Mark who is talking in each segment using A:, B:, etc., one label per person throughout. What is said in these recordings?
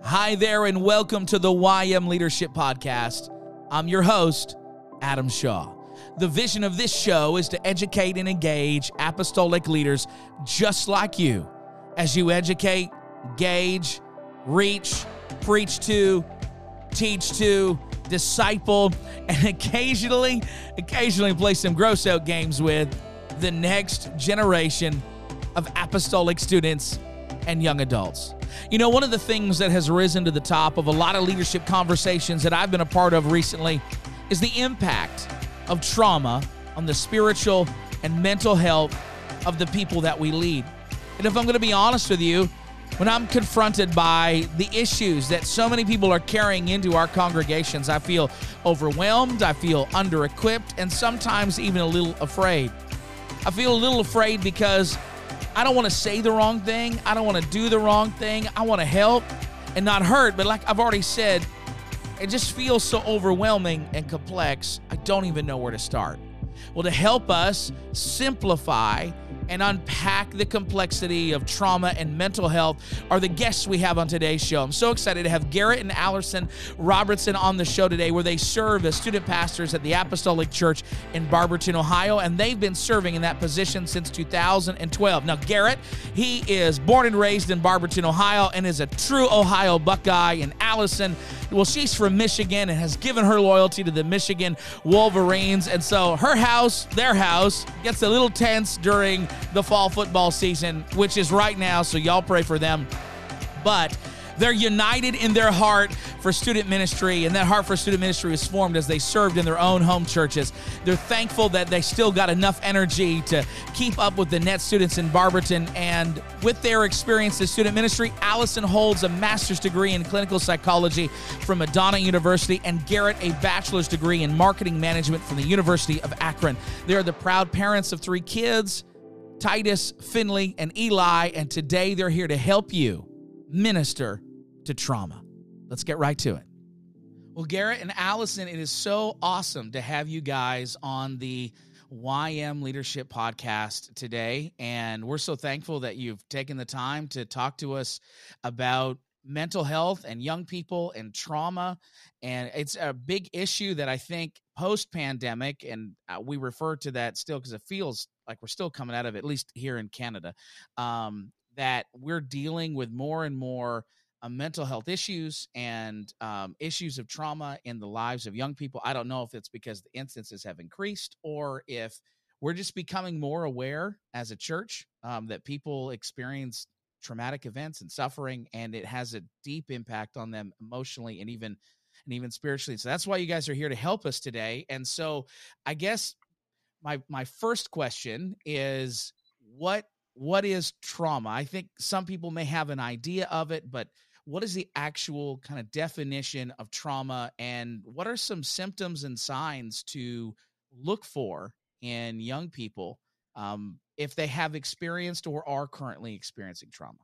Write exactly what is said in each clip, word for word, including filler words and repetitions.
A: Hi there, and welcome to the Y M Leadership Podcast. I'm your host, Adam Shaw. The vision of this show is to educate and engage apostolic leaders just like you as you educate, gauge, reach, preach to, teach to, disciple, and occasionally, occasionally play some gross out games with the next generation of apostolic students and young adults. You know, one of the things that has risen to the top of a lot of leadership conversations that I've been a part of recently is the impact of trauma on the spiritual and mental health of the people that we lead. And if I'm going to be honest with you, when I'm confronted by the issues that so many people are carrying into our congregations, I feel overwhelmed, I feel under-equipped, and sometimes even a little afraid. I feel a little afraid because I don't want to say the wrong thing. I don't want to do the wrong thing. I want to help and not hurt. But like I've already said, it just feels so overwhelming and complex, I don't even know where to start. Well, to help us simplify and unpack the complexity of trauma and mental health are the guests we have on today's show. I'm so excited to have Garrett and Allison Robertson on the show today, where they serve as student pastors at the Apostolic Church in Barberton, Ohio, and they've been serving in that position since two thousand twelve. Now, Garrett, he is born and raised in Barberton, Ohio, and is a true Ohio Buckeye, and Allison, well, she's from Michigan and has given her loyalty to the Michigan Wolverines, and so her house, their house, gets a little tense during the fall football season, which is right now, so y'all pray for them. But they're united in their heart for student ministry, and that heart for student ministry was formed as they served in their own home churches. They're thankful that they still got enough energy to keep up with the net students in Barberton, and with their experience in student ministry, Allison holds a master's degree in clinical psychology from Madonna University, and Garrett a bachelor's degree in marketing management from the University of Akron. They are the proud parents of three kids, Titus, Finley, and Eli, and today they're here to help you minister to trauma. Let's get right to it. Well, Garrett and Allison, it is so awesome to have you guys on the Y M Leadership Podcast today, and we're so thankful that you've taken the time to talk to us about mental health and young people and trauma. And it's a big issue that I think post-pandemic, and uh, we refer to that still because it feels like we're still coming out of it, at least here in Canada, um, that we're dealing with more and more uh, mental health issues and um, issues of trauma in the lives of young people. I don't know if it's because the instances have increased or if we're just becoming more aware as a church um, that people experience traumatic events and suffering, and it has a deep impact on them emotionally and even and even spiritually. So that's why you guys are here to help us today. And so I guess my my first question is, what what is trauma? I think some people may have an idea of it, but what is the actual kind of definition of trauma, and what are some symptoms and signs to look for in young people um, if they have experienced or are currently experiencing trauma?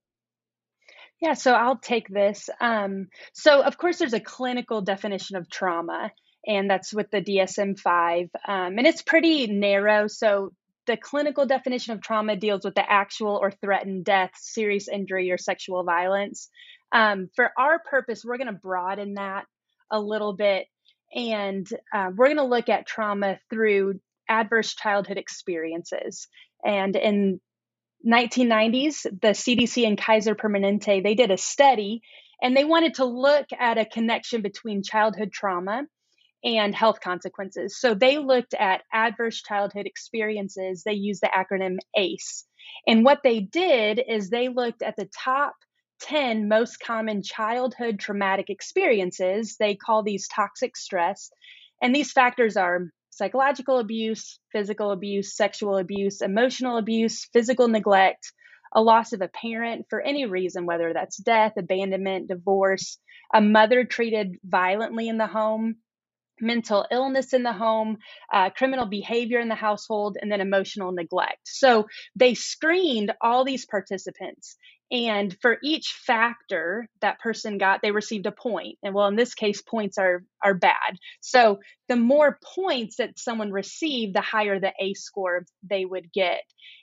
B: Yeah, so I'll take this. Um, so, of course, there's a clinical definition of trauma, and that's with the D S M five, um, and it's pretty narrow. So, the clinical definition of trauma deals with the actual or threatened death, serious injury, or sexual violence. Um, for our purpose, we're going to broaden that a little bit, and uh, we're going to look at trauma through adverse childhood experiences. And in nineteen nineties, the C D C and Kaiser Permanente, they did a study, and they wanted to look at a connection between childhood trauma and health consequences. So they looked at adverse childhood experiences. They used the acronym ACE. And what they did is they looked at the top ten most common childhood traumatic experiences. They call these toxic stress. And these factors are psychological abuse, physical abuse, sexual abuse, emotional abuse, physical neglect, a loss of a parent for any reason, whether that's death, abandonment, divorce, a mother treated violently in the home, mental illness in the home, uh, criminal behavior in the household, and then emotional neglect. So they screened all these participants, and for each factor that person got, they received a point. And well, in this case, points are are bad. So the more points that someone received, the higher the ACE score they would get.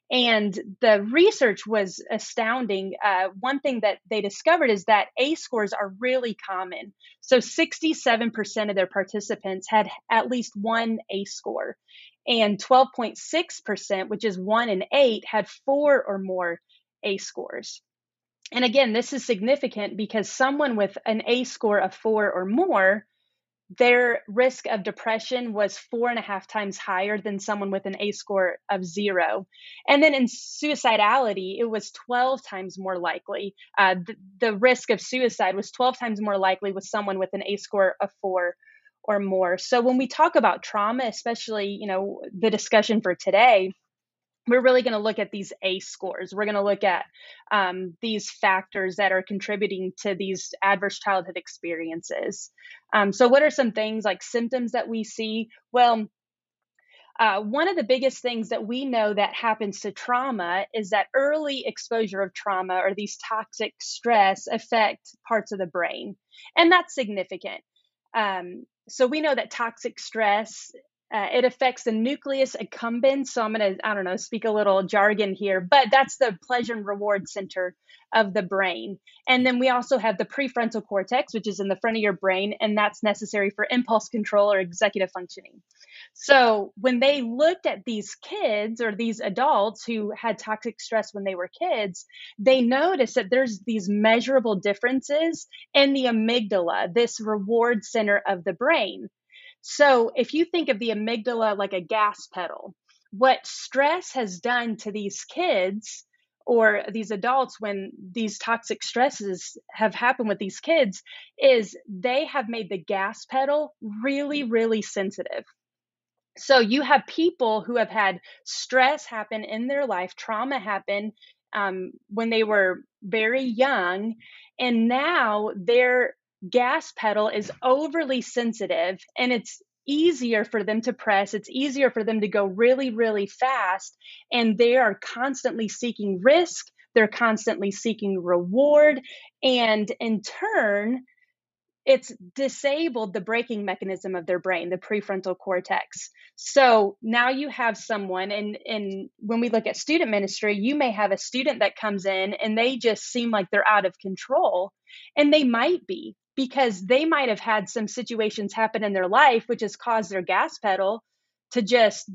B: And the research was astounding. Uh, one thing that they discovered is that A scores are really common. So sixty-seven percent of their participants had at least one A score, and twelve point six percent, which is one in eight, had four or more A scores. And again, this is significant because someone with an A score of four or more, their risk of depression was four and a half times higher than someone with an A score of zero. And then in suicidality, it was twelve times more likely. Uh, the, the risk of suicide was twelve times more likely with someone with an A score of four or more. So when we talk about trauma, especially, you know, the discussion for today, we're really going to look at these A scores. We're going to look at um, these factors that are contributing to these adverse childhood experiences. Um, so what are some things like symptoms that we see? Well, uh, one of the biggest things that we know that happens to trauma is that early exposure of trauma or these toxic stress affect parts of the brain. And that's significant. Um, so we know that toxic stress, uh, it affects the nucleus accumbens. So I'm going to, I don't know, speak a little jargon here, but that's the pleasure and reward center of the brain. And then we also have the prefrontal cortex, which is in the front of your brain, and that's necessary for impulse control or executive functioning. So when they looked at these kids or these adults who had toxic stress when they were kids, they noticed that there's these measurable differences in the amygdala, this reward center of the brain. So if you think of the amygdala like a gas pedal, what stress has done to these kids or these adults when these toxic stresses have happened with these kids is they have made the gas pedal really, really sensitive. So you have people who have had stress happen in their life, trauma happen um, when they were very young, and now their gas pedal is overly sensitive and it's easier for them to press. It's easier for them to go really, really fast. And they are constantly seeking risk. They're constantly seeking reward. And in turn, it's disabled the braking mechanism of their brain, the prefrontal cortex. So now you have someone, and, and when we look at student ministry, you may have a student that comes in and they just seem like they're out of control. And they might be, because they might have had some situations happen in their life, which has caused their gas pedal to just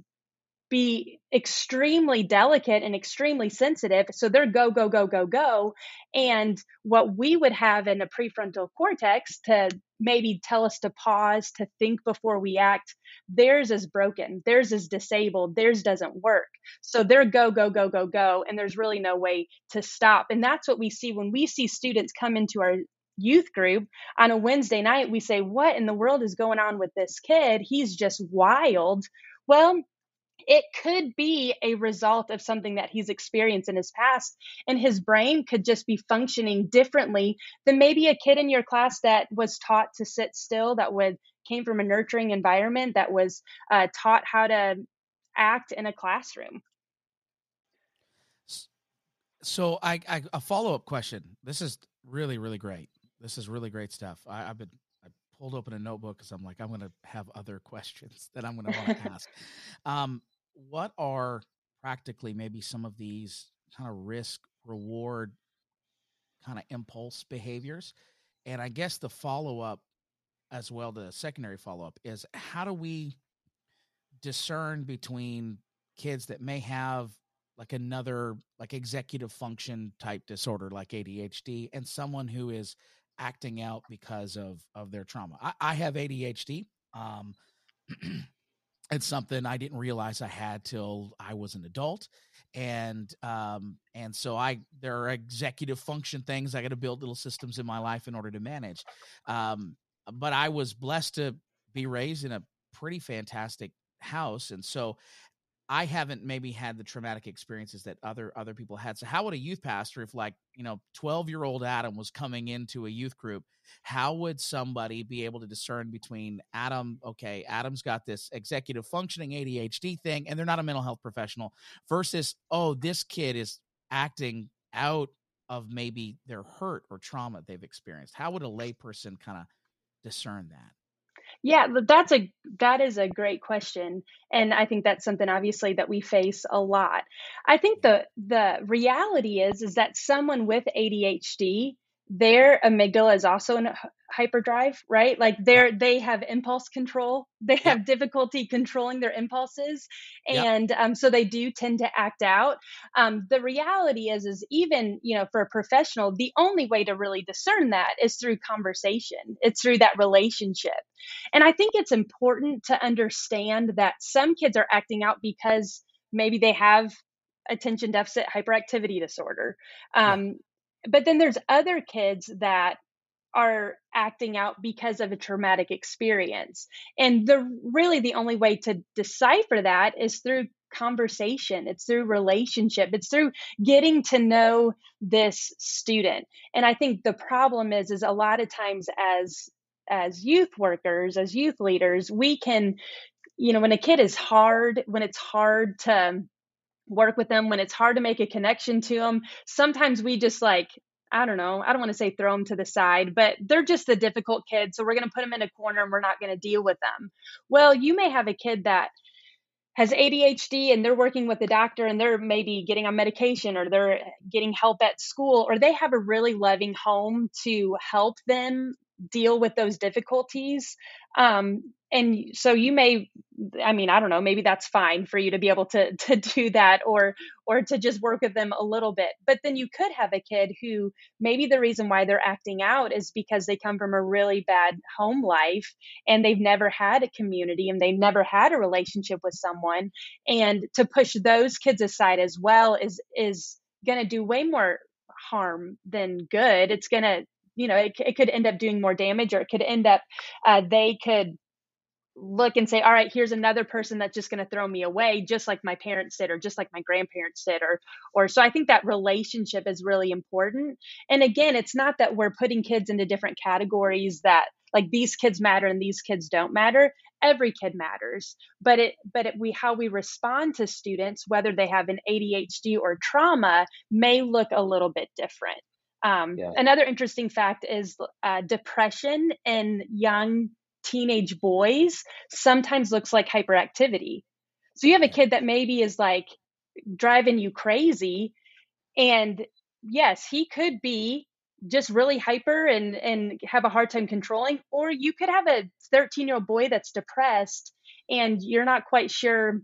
B: be extremely delicate and extremely sensitive. So they're go, go, go, go, go. And what we would have in a prefrontal cortex to maybe tell us to pause, to think before we act, theirs is broken, theirs is disabled, theirs doesn't work. So they're go, go, go, go, go. And there's really no way to stop. And that's what we see when we see students come into our youth group on a Wednesday night. We say, what in the world is going on with this kid? He's just wild. Well, it could be a result of something that he's experienced in his past, and his brain could just be functioning differently than maybe a kid in your class that was taught to sit still, that would came from a nurturing environment, that was uh, taught how to act in a classroom.
A: So I, I a follow-up question. This is really, really great. This is really great stuff. I, I've been I pulled open a notebook because I'm like, I'm going to have other questions that I'm going to want to ask. Um, what are practically maybe some of these kind of risk reward kind of impulse behaviors? And I guess the follow-up as well, the secondary follow-up is, how do we discern between kids that may have like another like executive function type disorder like A D H D and someone who is acting out because of of their trauma? I, I have A D H D. Um, it's something I didn't realize I had till I was an adult. And, um, and so I, there are executive function things I got to build little systems in my life in order to manage. Um, but I was blessed to be raised in a pretty fantastic house. And so I haven't maybe had the traumatic experiences that other other people had. So how would a youth pastor, if like, you know, twelve-year-old Adam was coming into a youth group, how would somebody be able to discern between Adam, okay, Adam's got this executive functioning A D H D thing, and they're not a mental health professional, versus, oh, this kid is acting out of maybe their hurt or trauma they've experienced? How would a layperson kind of discern that?
B: Yeah, th- that's a that is a great question, and I think that's something obviously that we face a lot. I think the the reality is is that someone with A D H D, their amygdala is also in hy- hyperdrive, right? Like
A: Yep.
B: they're they have impulse control. They
A: Yep.
B: have difficulty controlling their impulses,
A: Yep.
B: and um, so they do tend to act out. Um, the reality is is even, you know, for a professional, the only way to really discern that is through conversation. It's through that relationship, and I think it's important to understand that some kids are acting out because maybe they have attention deficit hyperactivity disorder.
A: Yeah.
B: Um, but then there's other kids that are acting out because of a traumatic experience. And the really the only way to decipher that is through conversation. It's through relationship. It's through getting to know this student. And I think the problem is is a lot of times as as youth workers, as youth leaders, we can, you know, when a kid is hard, when it's hard to work with them, when it's hard to make a connection to them, sometimes we just like, I don't know, I don't want to say throw them to the side, but they're just the difficult kid. So we're going to put them in a corner and we're not going to deal with them. Well, you may have a kid that has A D H D and they're working with the doctor and they're maybe getting on medication or they're getting help at school or they have a really loving home to help them deal with those difficulties. Um, and so you may, I mean, I don't know, maybe that's fine for you to be able to to do that or or to just work with them a little bit. But then you could have a kid who maybe the reason why they're acting out is because they come from a really bad home life and they've never had a community and they've never had a relationship with someone, and to push those kids aside as well is is going to do way more harm than good. It's going to, you know, it, it could end up doing more damage, or it could end up uh, they could look and say, all right, here's another person that's just going to throw me away, just like my parents did, or just like my grandparents did, or, or so I think that relationship is really important. And again, it's not that we're putting kids into different categories that like these kids matter and these kids don't matter. Every kid matters, but it, but it, we, how we respond to students, whether they have an A D H D or trauma, may look a little bit different. Um,
C: Yeah.
B: another interesting fact is uh, depression in young teenage boys sometimes looks like hyperactivity. So you have a
A: Yeah.
B: kid that maybe is like driving you crazy, and yes, he could be just really hyper and and have a hard time controlling, or you could have a thirteen year old boy that's depressed and you're not quite sure,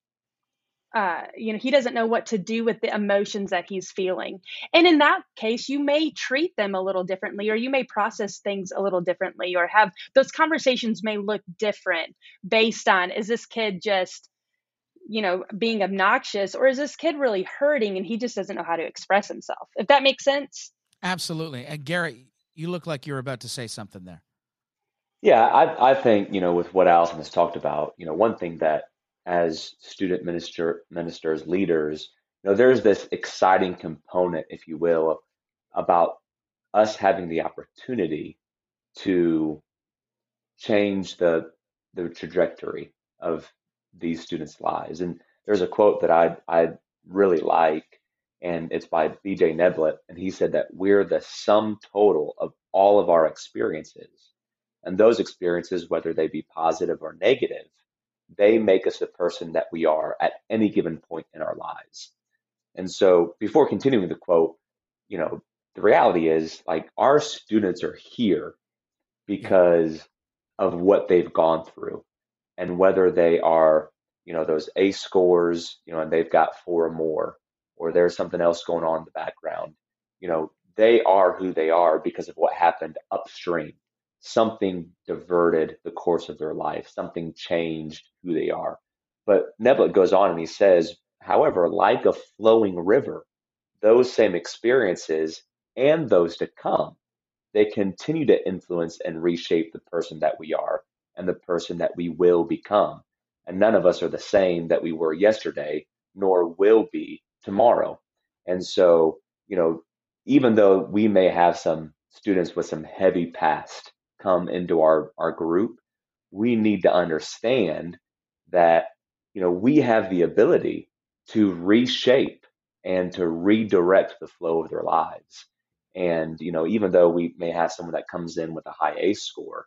B: uh, you know, he doesn't know what to do with the emotions that he's feeling. And in that case, you may treat them a little differently, or you may process things a little differently, or have those conversations may look different based on, is this kid just, you know, being obnoxious, or is this kid really hurting and he just doesn't know how to express himself? If that makes sense.
A: Absolutely. And Garrett, you look like you're about to say something there.
C: Yeah, I I think, you know, with what Allison has talked about, you know, one thing that as student minister ministers, leaders, you know, there's this exciting component, if you will, about us having the opportunity to change the the trajectory of these students' lives. And there's a quote that I I really like, and it's by B J Neblett, and he said that we're the sum total of all of our experiences. And those experiences, whether they be positive or negative, they make us the person that we are at any given point in our lives. And so before continuing the quote, you know, the reality is like our students are here
A: Yeah.
C: because of what they've gone through, and whether they are, you know, those A scores, you know, and they've got four or more, or there's something else going on in the background, you know, they are who they are because of what happened upstream. Something diverted the course of their life, something changed who they are. But Neblett goes on and he says, however, like a flowing river, those same experiences and those to come, they continue to influence and reshape the person that we are and the person that we will become. And none of us are the same that we were yesterday, nor will be tomorrow. And so, you know, even though we may have some students with some heavy past come into our, our group, we need to understand that, you know, we have the ability to reshape and to redirect the flow of their lives. And, you know, even though we may have someone that comes in with a high A score,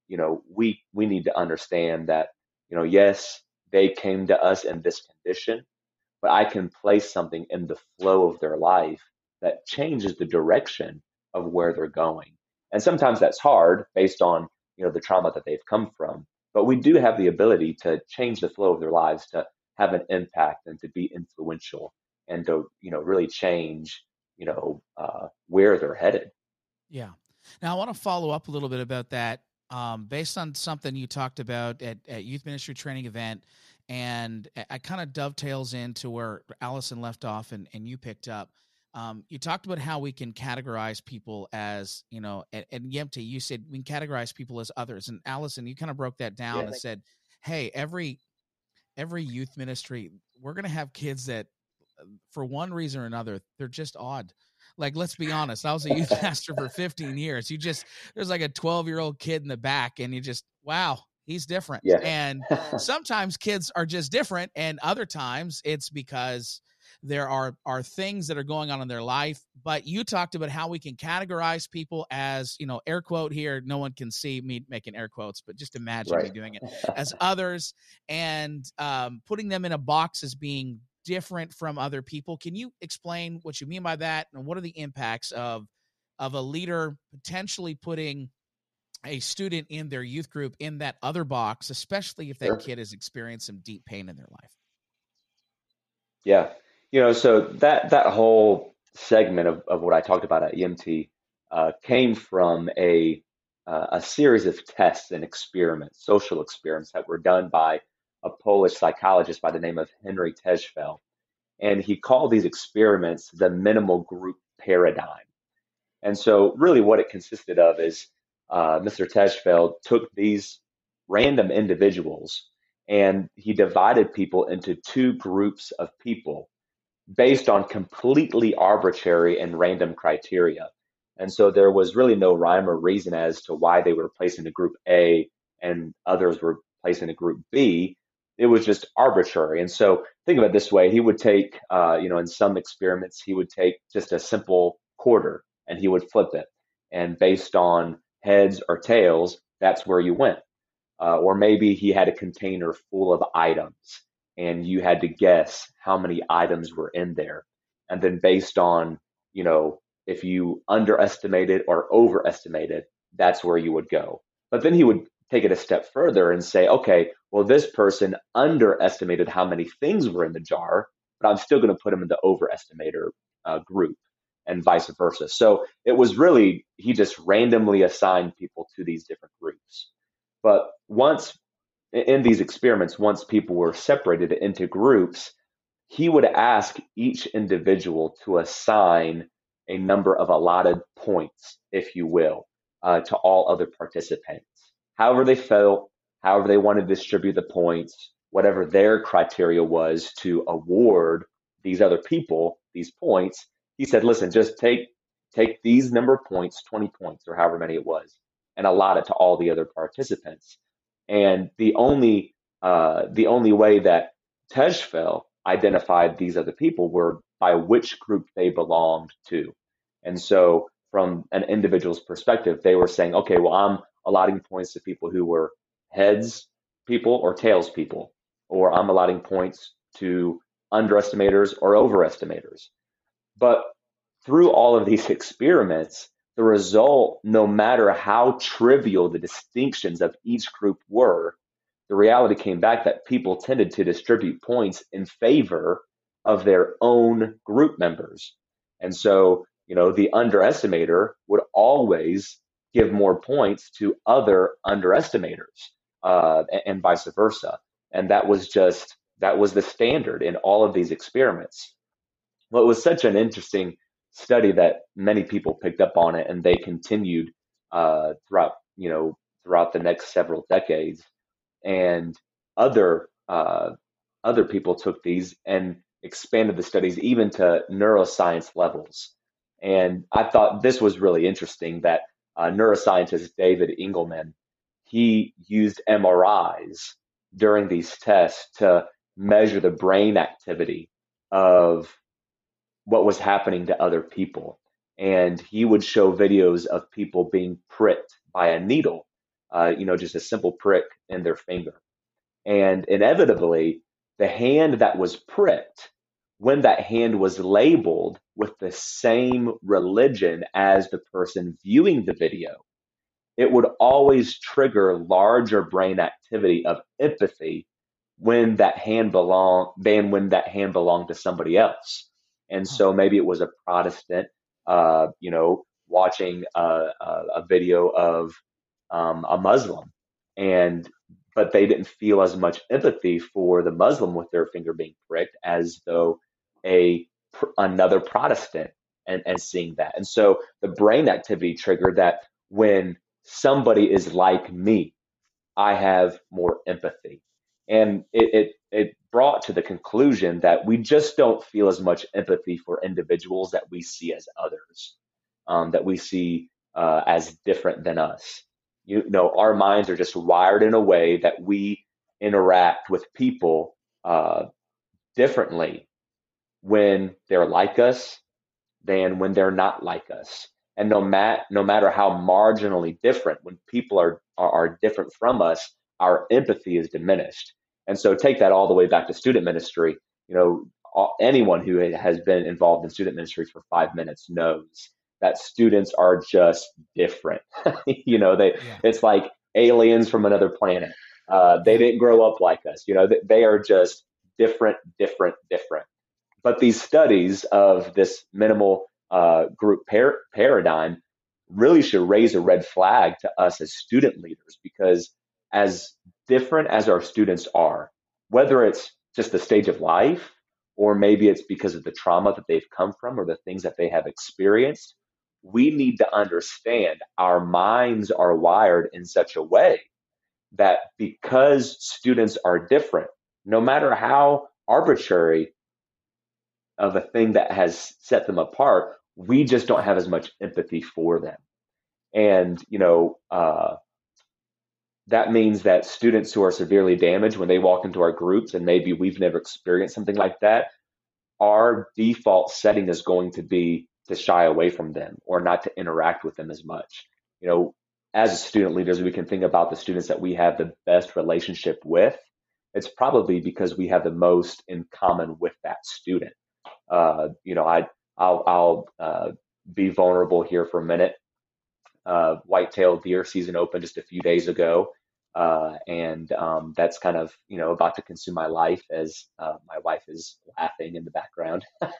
C: you know, we we need to understand that, you know, yes, they came to us in this condition, but I can place something in the flow of their life that changes the direction of where they're going. And sometimes that's hard based on, you know, the trauma that they've come from. But we do have the ability to change the flow of their lives, to have an impact and to be influential and to, you know, really change, you know, uh, where they're headed.
A: Yeah. Now I want to follow up a little bit about that, um, based on something you talked about at, at Youth Ministry Training Event. And I kind of dovetails into where Allison left off and, and you picked up. Um, you talked about how we can categorize people as, you know, and, and Yempty, you said we can categorize people as others. And Allison, you kind of broke that down
C: Yeah.
A: and said, hey, every every youth ministry, we're going to have kids that, for one reason or another, they're just odd. Like, let's be honest. I was a youth pastor for fifteen years. You just, there's like a twelve year old kid in the back and you just, wow, he's different.
C: Yeah.
A: And sometimes kids are just different. And other times it's because there are, are things that are going on in their life. But you talked about how we can categorize people as, you know, air quote here. No one can see me making air quotes, but just imagine
C: Right.
A: me doing it, as others, and um, putting them in a box as being different from other people. Can you explain what you mean by that, and what are the impacts of of a leader potentially putting a student in their youth group in that other box, especially if that
C: Sure.
A: kid has experienced some deep pain in their life?
C: Yeah. You know, so that that whole segment of, of what I talked about at E M T uh, came from a uh, a series of tests and experiments, social experiments that were done by a Polish psychologist by the name of Henry Tejfel. And he called these experiments the minimal group paradigm. And so really what it consisted of is uh, Mister Tejfel took these random individuals and he divided people into two groups of people based on completely arbitrary and random criteria. And so there was really no rhyme or reason as to why they were placed in a group A and others were placed in a group B. It was just arbitrary. And so think of it this way. He would take, uh, you know, in some experiments, he would take just a simple quarter and he would flip it. And based on heads or tails, that's where you went. Uh, or maybe he had a container full of items and you had to guess how many items were in there. And then based on, you know, if you underestimated or overestimated, that's where you would go. But then he would take it a step further and say, okay, well, this person underestimated how many things were in the jar, but I'm still going to put him in the overestimator uh, group, and vice versa. So it was really, he just randomly assigned people to these different groups. But once in these experiments, once people were separated into groups, he would ask each individual to assign a number of allotted points, if you will, uh, to all other participants. However they felt, however they wanted to distribute the points, whatever their criteria was to award these other people these points, he said, listen, just take take these number of points, twenty points or however many it was, and allot it to all the other participants. And the only uh, the only way that Tejfel identified these other people were by which group they belonged to. And so from an individual's perspective, they were saying, okay, well, I'm allotting points to people who were heads people or tails people, or I'm allotting points to underestimators or overestimators. But through all of these experiments, the result, no matter how trivial the distinctions of each group were, the reality came back that people tended to distribute points in favor of their own group members. And so, you know, the underestimator would always give more points to other underestimators, uh, and, and vice versa. And that was just, that was the standard in all of these experiments. Well, it was such an interesting study that many people picked up on it, and they continued uh, throughout, you know, throughout the next several decades. And other uh, other people took these and expanded the studies even to neuroscience levels. And I thought this was really interesting that uh, neuroscientist David Engelman, he used M R Is during these tests to measure the brain activity of what was happening to other people. And he would show videos of people being pricked by a needle. uh, you know, just a simple prick in their finger. And inevitably, the hand that was pricked, when that hand was labeled with the same religion as the person viewing the video, it would always trigger larger brain activity of empathy when that hand belong than when that hand belonged to somebody else. And
A: Huh.
C: so maybe it was a Protestant, uh, you know, watching a, a, a video of um, a Muslim, and but they didn't feel as much empathy for the Muslim with their finger being pricked as though a another Protestant and, and seeing that. And so the brain activity triggered that when somebody is like me, I have more empathy. And it, it, it brought to the conclusion that we just don't feel as much empathy for individuals that we see as others, um, that we see uh, as different than us. You know, our minds are just wired in a way that we interact with people uh, differently when they're like us than when they're not like us. And no, mat- no matter how marginally different, when people are, are, are different from us, our empathy is diminished. And so take that all the way back to student ministry. You know, all, anyone who has been involved in student ministry for five minutes knows that students are just different. you know, they
A: Yeah.
C: it's like aliens from another planet. Uh, they
A: Yeah.
C: didn't grow up like us. You know, they, they are just different, different, different. But these studies of this minimal uh, group par- paradigm really should raise a red flag to us as student leaders, because as different as our students are, whether it's just the stage of life, or maybe it's because of the trauma that they've come from or the things that they have experienced, we need to understand our minds are wired in such a way that because students are different, no matter how arbitrary of a thing that has set them apart, we just don't have as much empathy for them. And, you know, uh, that means that students who are severely damaged, when they walk into our groups and maybe we've never experienced something like that, our default setting is going to be to shy away from them or not to interact with them as much. You know, as student leaders, we can think about the students that we have the best relationship with. It's probably because we have the most in common with that student. Uh, you know, I I'll I'll uh, be vulnerable here for a minute. Uh, whitetail deer season opened just a few days ago, uh, and um, that's kind of you know about to consume my life as uh, my wife is laughing in the background.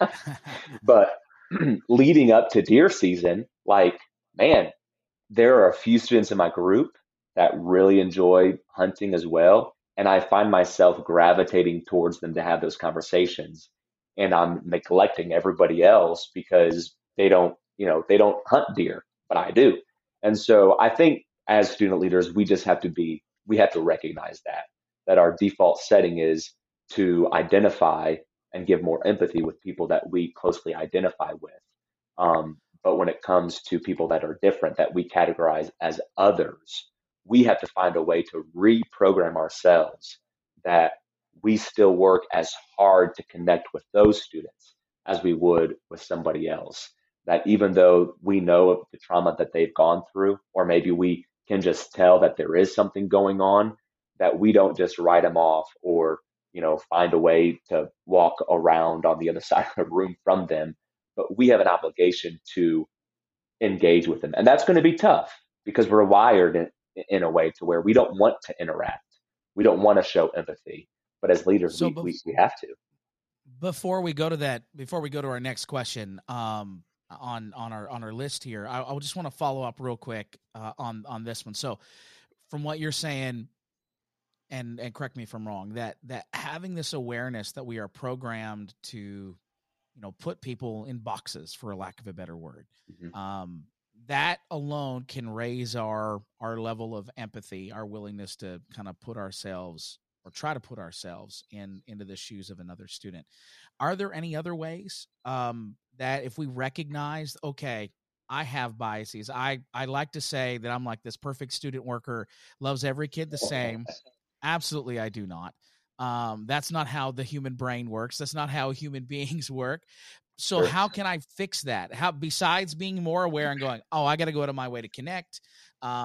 C: But leading up to deer season, like man, there are a few students in my group that really enjoy hunting as well. And I find myself gravitating towards them to have those conversations. And I'm neglecting everybody else because they don't, you know, they don't hunt deer, but I do. And so I think as student leaders, we just have to be, we have to recognize that, that our default setting is to identify and give more empathy with people that we closely identify with. Um, but when it comes to people that are different, that we categorize as others, we have to find a way to reprogram ourselves that we still work as hard to connect with those students as we would with somebody else. That even though we know of the trauma that they've gone through, or maybe we can just tell that there is something going on, that we don't just write them off or, you know, find a way to walk around on the other side of the room from them, but we have an obligation to engage with them. And that's going to be tough because we're wired in, in a way to where we don't want to interact. We don't want to show empathy. But as leaders,
A: So
C: we,
A: bef-
C: we, we have to.
A: before we go to that, before we go to our next question, um, on on our on our list here, I, I just want to follow up real quick uh, on on this one. So, from what you're saying, and and correct me if I'm wrong, that that having this awareness that we are programmed to, you know, put people in boxes, for a lack of a better word,
C: Mm-hmm.
A: um, that alone can raise our our level of empathy, our willingness to kind of put ourselves or try to put ourselves in into the shoes of another student. Are there any other ways um, that if we recognize, okay, I have biases. I, I like to say that I'm like this perfect student worker, loves every kid the same. Absolutely, I do not. Um, that's not how the human brain works. That's not how human beings work. So
C: Sure.
A: how can I fix that? How, besides being more aware and going, oh, I got to go out of my way to connect. Um,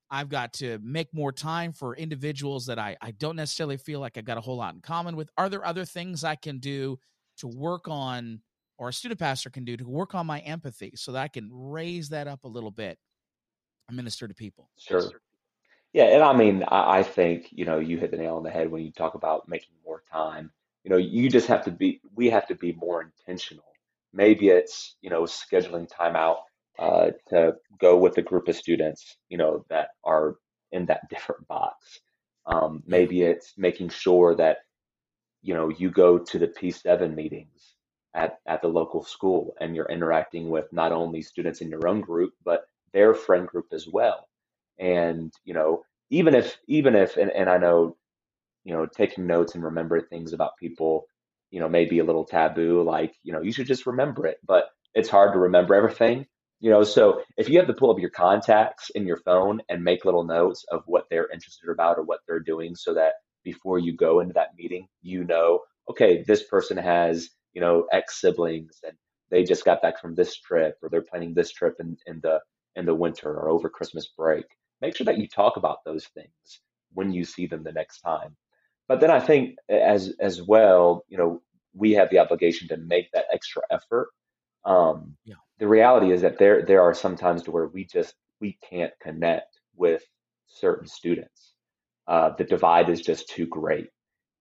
A: I've got to make more time for individuals that I, I don't necessarily feel like I've got a whole lot in common with. Are there other things I can do to work on, or a student pastor can do to work on my empathy so that I can raise that up a little bit and minister to people?
C: Sure. Yeah, and I mean, I, I think, you know, you hit the nail on the head when you talk about making more time. You know, you just have to be, we have to be more intentional. Maybe it's, you know, scheduling time out uh, to go with a group of students, you know, that are in that different box. Um,
A: Yeah.
C: maybe it's making sure that, you know, you go to the P seven meetings at, at the local school and you're interacting with not only students in your own group, but their friend group as well. And, you know, even if, even if, and, and I know, you know, taking notes and remembering things about people, you know, may be a little taboo, like, you know, you should just remember it, but it's hard to remember everything, you know. So if you have to pull up your contacts in your phone and make little notes of what they're interested about or what they're doing so that before you go into that meeting, you know, okay, this person has, you know, X siblings and they just got back from this trip or they're planning this trip in, in the in the winter or over Christmas break. Make sure that you talk about those things when you see them the next time. But then I think as as well, you know, we have the obligation to make that extra effort. Um,
A: Yeah.
C: the reality is that there there are some times to where we just we can't connect with certain students. Uh, the divide is just too great.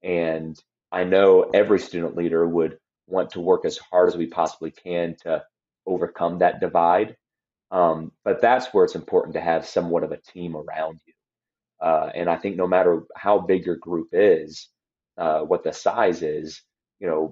C: And I know every student leader would want to work as hard as we possibly can to overcome that divide. Um, but that's where it's important to have somewhat of a team around you. Uh, and I think no matter how big your group is, uh, what the size is, you know,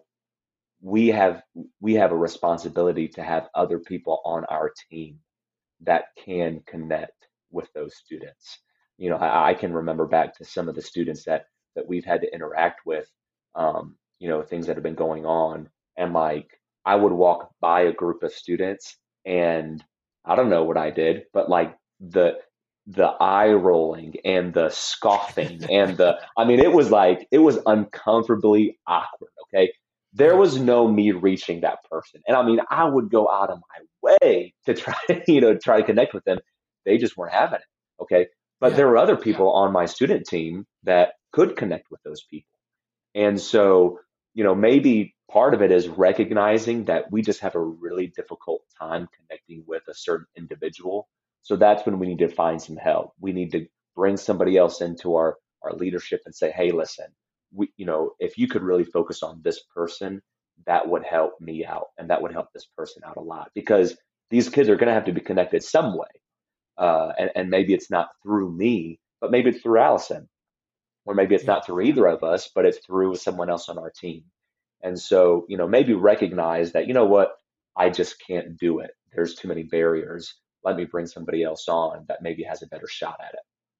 C: we have we have a responsibility to have other people on our team that can connect with those students. You know, I, I can remember back to some of the students that that we've had to interact with, um, you know, things that have been going on, and like I would walk by a group of students, and I don't know what I did, but like the the eye rolling and the scoffing and the, I mean, it was like it was uncomfortably awkward. Okay, there
A: Yeah.
C: was no me reaching that person. And I mean, I would go out of my way to try, you know, try to connect with them. They just weren't having it. Okay. But
A: Yeah.
C: there were other people on my student team that could connect with those people. And so, you know, maybe part of it is recognizing that we just have a really difficult time connecting with a certain individual. So that's when we need to find some help. We need to bring somebody else into our, our leadership and say, hey, listen, we, you know, if you could really focus on this person, that would help me out and that would help this person out a lot because these kids are going to have to be connected some way. Uh, and, and maybe it's not through me, but maybe it's through Allison, or maybe it's
A: Yeah.
C: not through either of us, but it's through someone else on our team. And so, you know, maybe recognize that, you know what, I just can't do it. There's too many barriers. Let me bring somebody else on that maybe has a better shot at it.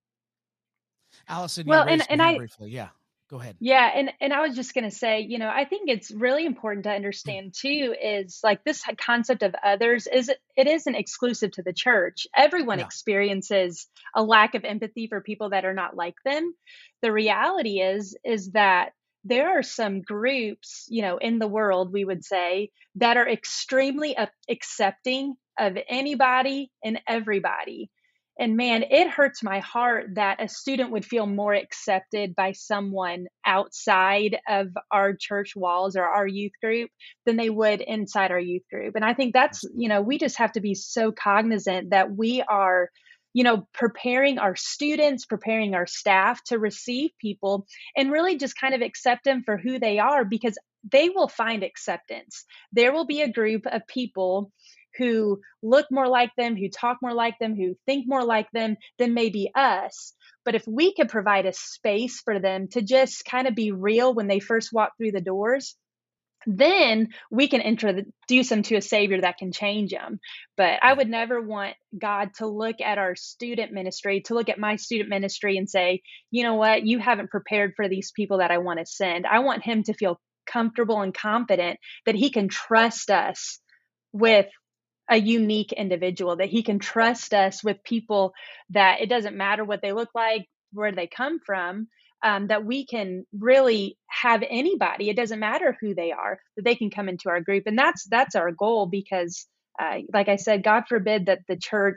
A: Allison, you
B: Well, and
A: raised your
B: and
A: hand
B: I
A: briefly. Yeah. Go ahead.
B: Yeah, and and I was just going to say, you know, I think it's really important to understand too is like this concept of others is it isn't exclusive to the church. Everyone
A: Yeah.
B: experiences a lack of empathy for people that are not like them. The reality is is that there are some groups, you know, in the world we would say that are extremely uh, accepting of anybody and everybody. And man, it hurts my heart that a student would feel more accepted by someone outside of our church walls or our youth group than they would inside our youth group. And I think that's, you know, we just have to be so cognizant that we are, you know, preparing our students, preparing our staff to receive people and really just kind of accept them for who they are because they will find acceptance. There will be a group of people who look more like them, who talk more like them, who think more like them than maybe us. But if we could provide a space for them to just kind of be real when they first walk through the doors, then we can introduce them to a savior that can change them. But I would never want God to look at our student ministry, to look at my student ministry and say, you know what, you haven't prepared for these people that I want to send. I want him to feel comfortable and confident that he can trust us with a unique individual, that he can trust us with people that it doesn't matter what they look like, where they come from, um, that we can really have anybody, it doesn't matter who they are, that they can come into our group. And that's, that's our goal because, uh, like I said, God forbid that the church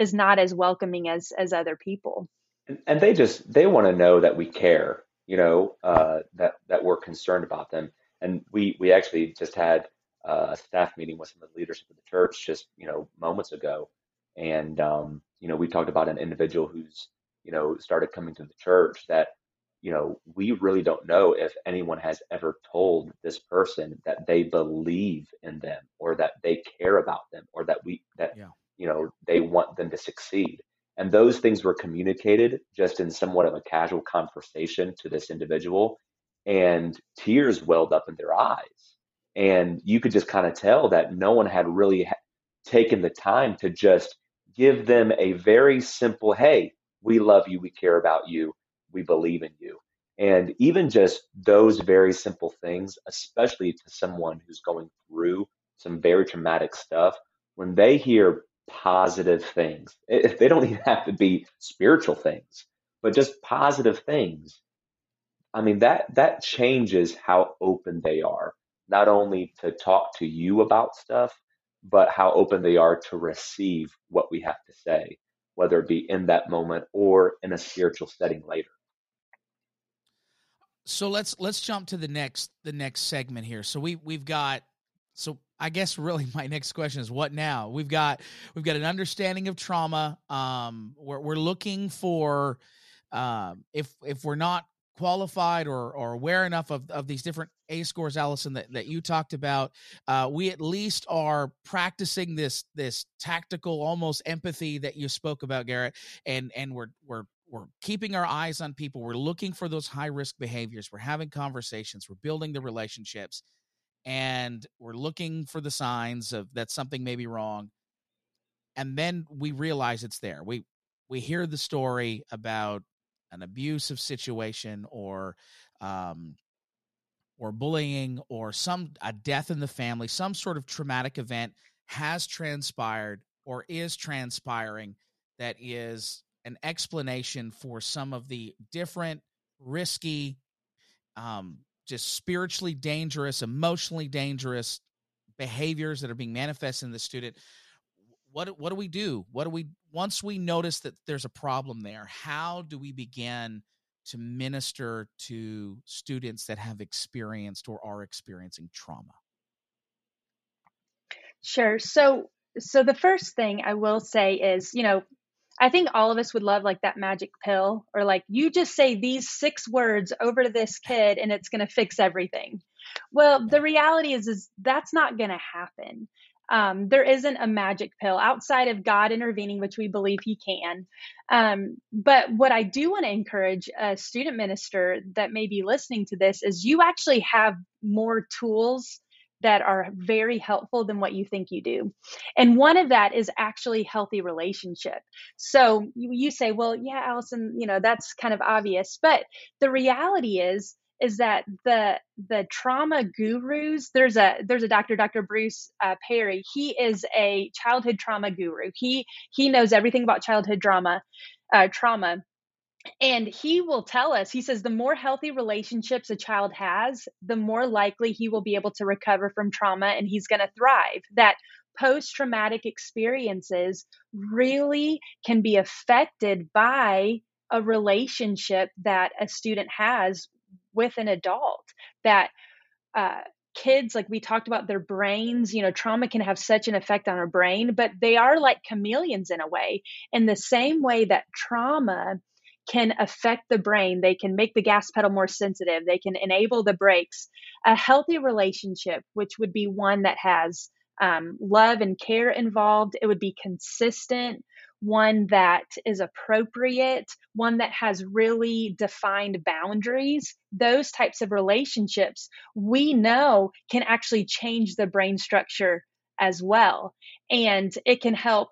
B: is not as welcoming as as other people.
C: And, and they just they want to know that we care, you know, uh, that that we're concerned about them. And we we actually just had uh, a staff meeting with some of the leadership of the church just you know moments ago, and um, you know we talked about an individual who's you know started coming to the church that you know we really don't know if anyone has ever told this person that they believe in them or that they care about them or that we that
A: Yeah.
C: you know they want them to succeed. And those things were communicated just in somewhat of a casual conversation to this individual, and tears welled up in their eyes. And you could just kind of tell that no one had really ha- taken the time to just give them a very simple, hey, we love you, we care about you, we believe in you. And even just those very simple things, especially to someone who's going through some very traumatic stuff, when they hear positive things, if they don't even have to be spiritual things, but just positive things, I mean that that changes how open they are, not only to talk to you about stuff, but how open they are to receive what we have to say, whether it be in that moment or in a spiritual setting later.
A: So let's let's jump to the next the next segment here. So we we've got so I guess really my next question is what now? We've got we've got an understanding of trauma. Um, we're we're looking for um, if if we're not qualified or or aware enough of of these different A scores, Allison, that, that you talked about, uh, we at least are practicing this this tactical almost empathy that you spoke about, Garrett, and and we're we're we're keeping our eyes on people. We're looking for those high risk behaviors. We're having conversations. We're building the relationships, and we're looking for the signs of that something may be wrong. And then we realize it's there. We we hear the story about an abusive situation or um, or bullying or some a death in the family, some sort of traumatic event has transpired or is transpiring that is an explanation for some of the different risky, um, just spiritually dangerous, emotionally dangerous behaviors that are being manifested in the student. What what do we do? What do we once we notice that there's a problem there? How do we begin to minister to students that have experienced or are experiencing trauma?
B: Sure. So, so the first thing I will say is, you know, I think all of us would love like that magic pill or like you just say these six words over to this kid and it's going to fix everything. Well,
A: Yeah.
B: the reality is, is that's not going to happen. Um, there isn't a magic pill outside of God intervening, which we believe he can. Um, but what I do want to encourage a student minister that may be listening to this is you actually have more tools that are very helpful than what you think you do. And one of that is actually healthy relationship. So you, you say, well, yeah, Allison, you know, that's kind of obvious. But the reality is, is that the the trauma gurus, there's a there's a doctor, Doctor Bruce uh, Perry. He is a childhood trauma guru. He he knows everything about childhood drama, uh, trauma. And he will tell us, he says, the more healthy relationships a child has, the more likely he will be able to recover from trauma and he's going to thrive. That post traumatic experiences really can be affected by a relationship that a student has with an adult. That uh, kids, like we talked about their brains, you know, trauma can have such an effect on our brain, but they are like chameleons in a way. In the same way that trauma can affect the brain, they can make the gas pedal more sensitive, they can enable the brakes. A healthy relationship, which would be one that has um, love and care involved, it would be consistent, one that is appropriate, one that has really defined boundaries. Those types of relationships we know can actually change the brain structure as well. And it can help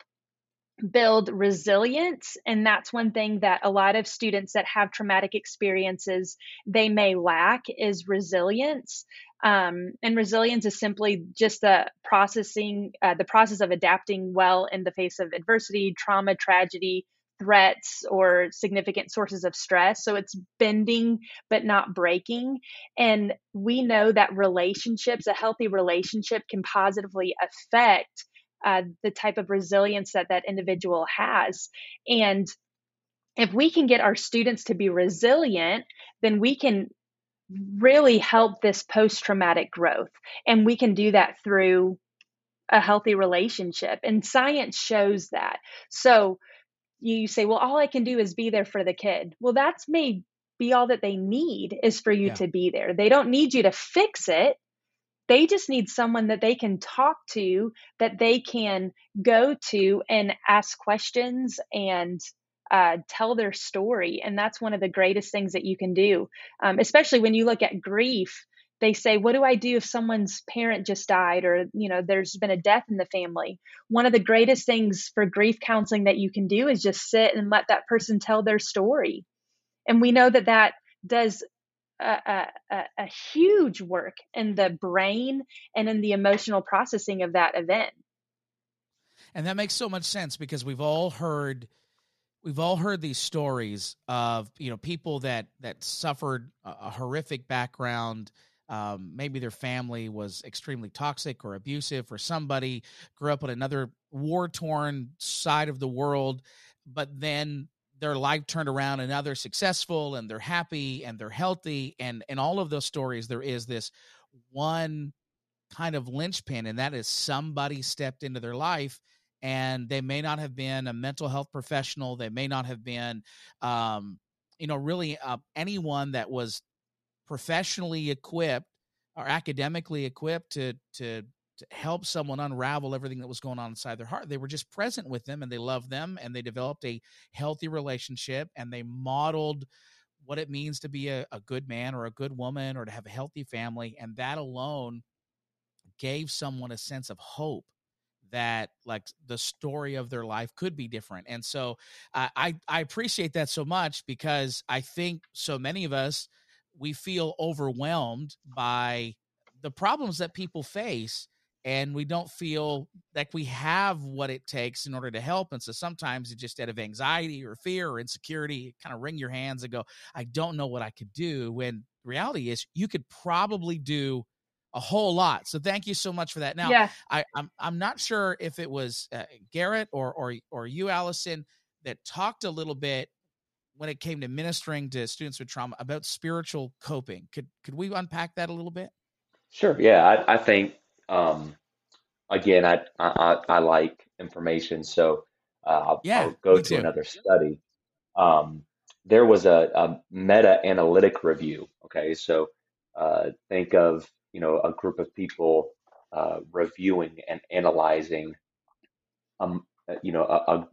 B: build resilience. And that's one thing that a lot of students that have traumatic experiences, they may lack is resilience. Um, and resilience is simply just the processing, uh, the process of adapting well in the face of adversity, trauma, tragedy, threats, or significant sources of stress. So it's bending, but not breaking. And we know that relationships, a healthy relationship can positively affect uh, the type of resilience that that individual has. And if we can get our students to be resilient, then we can really help this post-traumatic growth. And we can do that through a healthy relationship. And science shows that. So you say, well, all I can do is be there for the kid. Well, that's may be all that they need is for you
A: Yeah.
B: to be there. They don't need you to fix it. They just need someone that they can talk to, that they can go to and ask questions and uh, tell their story. And that's one of the greatest things that you can do, um, especially when you look at grief. They say, what do I do if someone's parent just died, or, you know, there's been a death in the family? One of the greatest things for grief counseling that you can do is just sit and let that person tell their story. And we know that that does a, a, a huge work in the brain and in the emotional processing of that event.
A: And that makes so much sense, because we've all heard we've all heard these stories of, you know, people that that suffered a, a horrific background. Um, maybe their family was extremely toxic or abusive, or somebody grew up on another war-torn side of the world, but then their life turned around and now they're successful and they're happy and they're healthy. And in all of those stories, there is this one kind of linchpin, and that is somebody stepped into their life, and they may not have been a mental health professional. They may not have been, um, you know, really uh, anyone that was professionally equipped or academically equipped to, to, to help someone unravel everything that was going on inside their heart. They were just present with them, and they loved them, and they developed a healthy relationship, and they modeled what it means to be a, a good man or a good woman, or to have a healthy family. And that alone gave someone a sense of hope that, like, the story of their life could be different. And so uh, I, I appreciate that so much, because I think so many of us, we feel overwhelmed by the problems that people face, and we don't feel like we have what it takes in order to help. And so sometimes, it just, out of anxiety or fear or insecurity, you kind of wring your hands and go, I don't know what I could do. When the reality is, you could probably do a whole lot. So thank you so much for that. Now,
B: Yeah.
A: I, I'm I'm not sure if it was uh, Garrett or or or you, Allison, that talked a little bit when it came to ministering to students with trauma about spiritual coping. Could could we unpack that a little bit?
C: Sure. Yeah, I, I think um, again, I, I I like information, so uh, I'll,
A: Yeah,
C: I'll go
A: me
C: to
A: too.
C: another study. Um, there was a, a meta-analytic review. Okay, so uh, think of, you know, a group of people uh, reviewing and analyzing um, uh, you know, a, a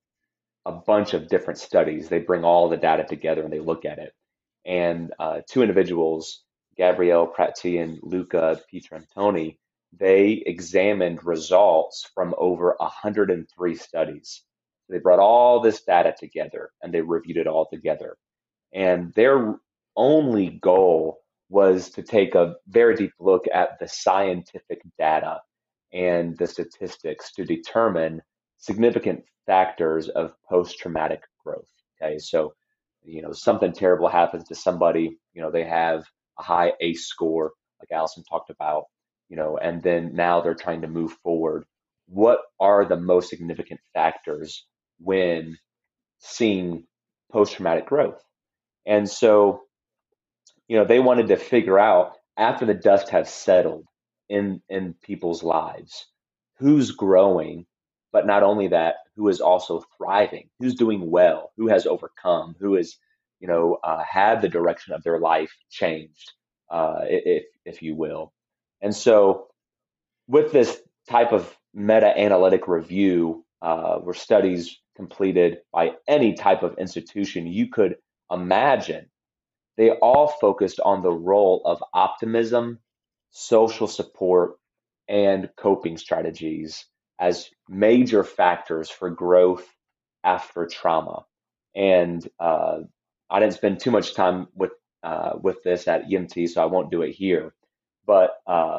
C: a bunch of different studies. They bring all the data together and they look at it. And uh, two individuals, Gabrielle Prati and Luca Pietrantoni, they examined results from over one hundred three studies. They brought all this data together and they reviewed it all together. And their only goal was to take a very deep look at the scientific data and the statistics to determine significant factors of post-traumatic growth. Okay, so, you know, something terrible happens to somebody, you know, they have a high ACE score, like Allison talked about, you know, and then now they're trying to move forward. What are the most significant factors when seeing post-traumatic growth? And so, you know, they wanted to figure out, after the dust has settled in in people's lives, who's growing, but not only that, who is also thriving, who's doing well, who has overcome, who is, you know, uh, had the direction of their life changed, uh, if if you will. And so, with this type of meta-analytic review, uh, where studies completed by any type of institution you could imagine, they all focused on the role of optimism, social support, and coping strategies as major factors for growth after trauma. And uh, I didn't spend too much time with uh, with this at E M T, so I won't do it here. But uh,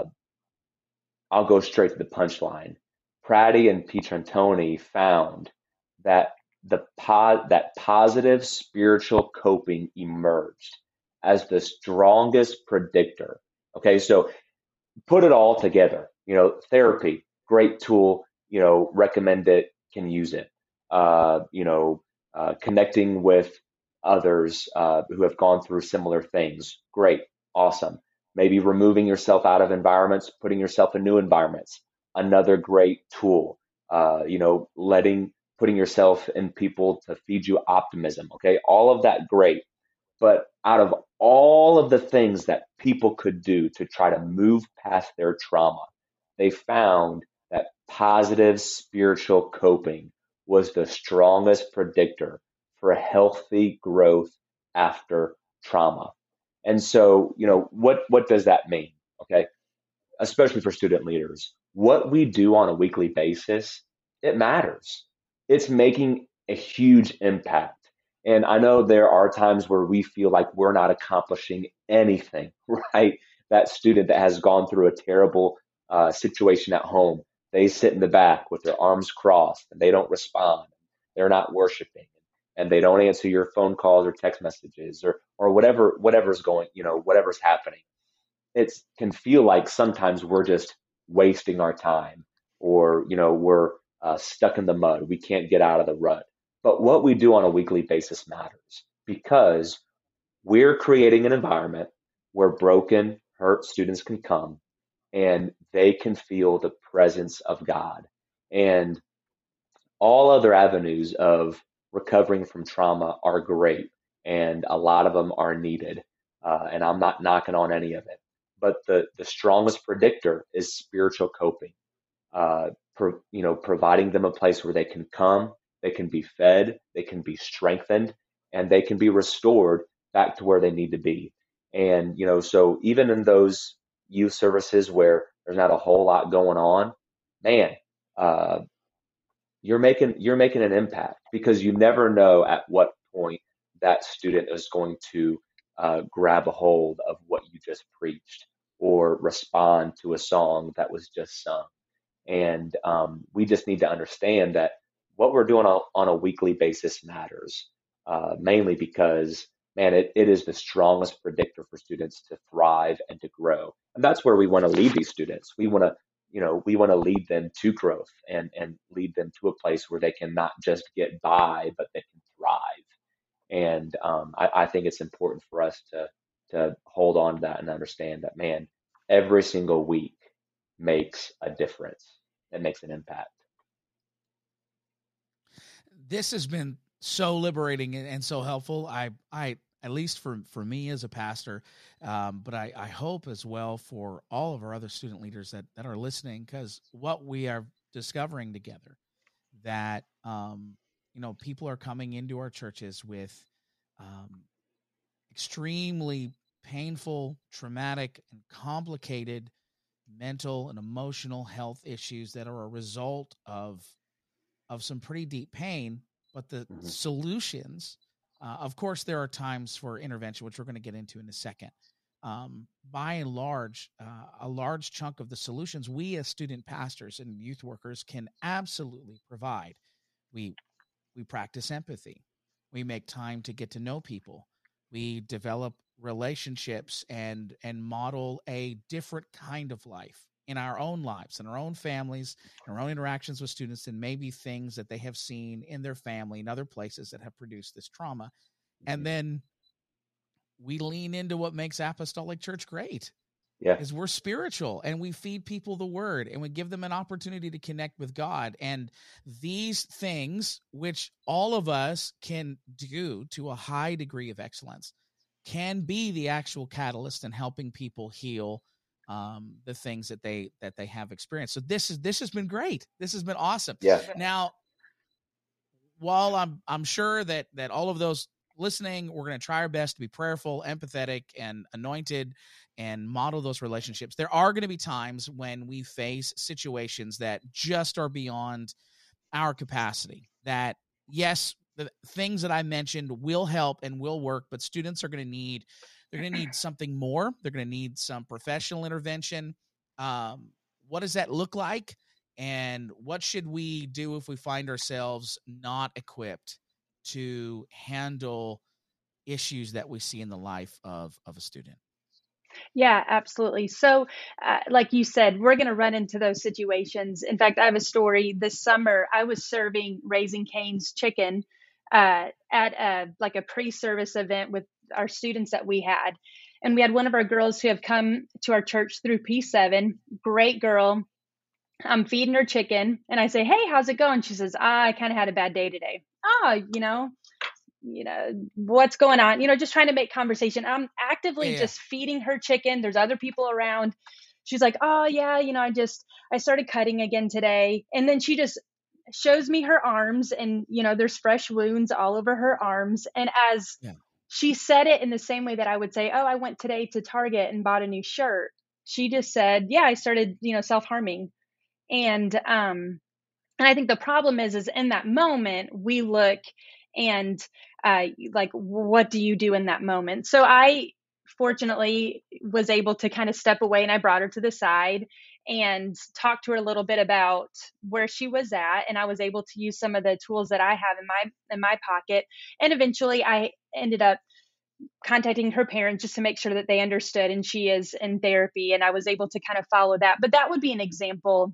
C: I'll go straight to the punchline. Prati and Pietrantoni found that the po- that positive spiritual coping emerged as the strongest predictor. Okay, so put it all together. You know, therapy, great tool. you know, recommend it, can use it. Uh, you know, uh, connecting with others uh, who have gone through similar things. Great, awesome. Maybe removing yourself out of environments, putting yourself in new environments. Another great tool. Uh, you know, letting putting yourself in people to feed you optimism. Okay, all of that great. But out of all of the things that people could do to try to move past their trauma, they found that positive spiritual coping was the strongest predictor for healthy growth after trauma. And so, you know, what what does that mean? Okay, especially for student leaders. What we do on a weekly basis, it matters. It's making a huge impact. And I know there are times where we feel like we're not accomplishing anything, right? That student that has gone through a terrible uh, situation at home, they sit in the back with their arms crossed and they don't respond. They're not worshiping and they don't answer your phone calls or text messages or or whatever whatever's going, you know, whatever's happening. It can feel like sometimes we're just wasting our time or, you know, we're uh, stuck in the mud. We can't get out of the rut. But what we do on a weekly basis matters because we're creating an environment where broken, hurt students can come and they can feel the presence of God. And all other avenues of recovering from trauma are great, and a lot of them are needed. Uh, and I'm not knocking on any of it. But the, the strongest predictor is spiritual coping, uh, pro, you know, providing them a place where they can come, they can be fed, they can be strengthened, and they can be restored back to where they need to be. And, you know, so even in those youth services where there's not a whole lot going on, man, uh, you're making you're making an impact because you never know at what point that student is going to uh, grab a hold of what you just preached or respond to a song that was just sung. And um, we just need to understand that what we're doing on, on a weekly basis matters, uh, mainly because, man, it, it is the strongest predictor for students to thrive and to grow. And that's where we want to lead these students. We want to, you know, we want to lead them to growth and, and lead them to a place where they can not just get by, but they can thrive. And um, I, I think it's important for us to to hold on to that and understand that, man, every single week makes a difference. It makes an impact.
A: This has been so liberating and, and so helpful. I, I, at least for, for me as a pastor, um, but I, I hope as well for all of our other student leaders that, that are listening, because what we are discovering together, that, um, you know, people are coming into our churches with um, extremely painful, traumatic, and complicated mental and emotional health issues that are a result of of some pretty deep pain. But the
C: Mm-hmm.
A: solutions, uh, of course, there are times for intervention, which we're going to get into in a second. Um, by and large, uh, a large chunk of the solutions we as student pastors and youth workers can absolutely provide. We we practice empathy. We make time to get to know people. We develop relationships and and model a different kind of life in our own lives, in our own families, in our own interactions with students, and maybe things that they have seen in their family and other places that have produced this trauma. And then we lean into what makes Apostolic Church great.
C: Yeah.
A: Is we're spiritual and we feed people the word and we give them an opportunity to connect with God. And these things, which all of us can do to a high degree of excellence, can be the actual catalyst in helping people heal um, the things that they that they have experienced. So this is this has been great. This has been awesome.
C: Yeah.
A: Now, while I'm I'm sure that that all of those listening, we're going to try our best to be prayerful, empathetic, and anointed and model those relationships, there are going to be times when we face situations that just are beyond our capacity. That, yes, the things that I mentioned will help and will work, but students are going to need, they're going to need something more. They're going to need some professional intervention. Um, what does that look like? And what should we do if we find ourselves not equipped to handle issues that we see in the life of, of a student?
B: Yeah, absolutely. So, uh, like you said, we're going to run into those situations. In fact, I have a story this summer. I was serving Raising Cane's chicken uh, at a like a pre-service event with our students that we had, and we had one of our girls who have come to our church through P seven. Great girl. I'm feeding her chicken, and I say, "Hey, how's it going?" She says, ah, "I kind of had a bad day today." Oh, you know, you know, what's going on? You know, just trying to make conversation. I'm actively
A: Yeah.
B: just feeding her chicken. There's other people around. She's like, "Oh yeah, you know, I just I started cutting again today." And then she just shows me her arms, and you know, there's fresh wounds all over her arms. And as
A: Yeah.
B: she said it in the same way that I would say, "Oh, I went today to Target and bought a new shirt." She just said, "Yeah, I started, you know, self-harming." And um and I think the problem is, is in that moment, we look and uh, like, what do you do in that moment? So I fortunately was able to kind of step away, and I brought her to the side and talked to her a little bit about where she was at. And I was able to use some of the tools that I have in my, in my pocket. And eventually I ended up contacting her parents just to make sure that they understood, and she is in therapy, and I was able to kind of follow that. But that would be an example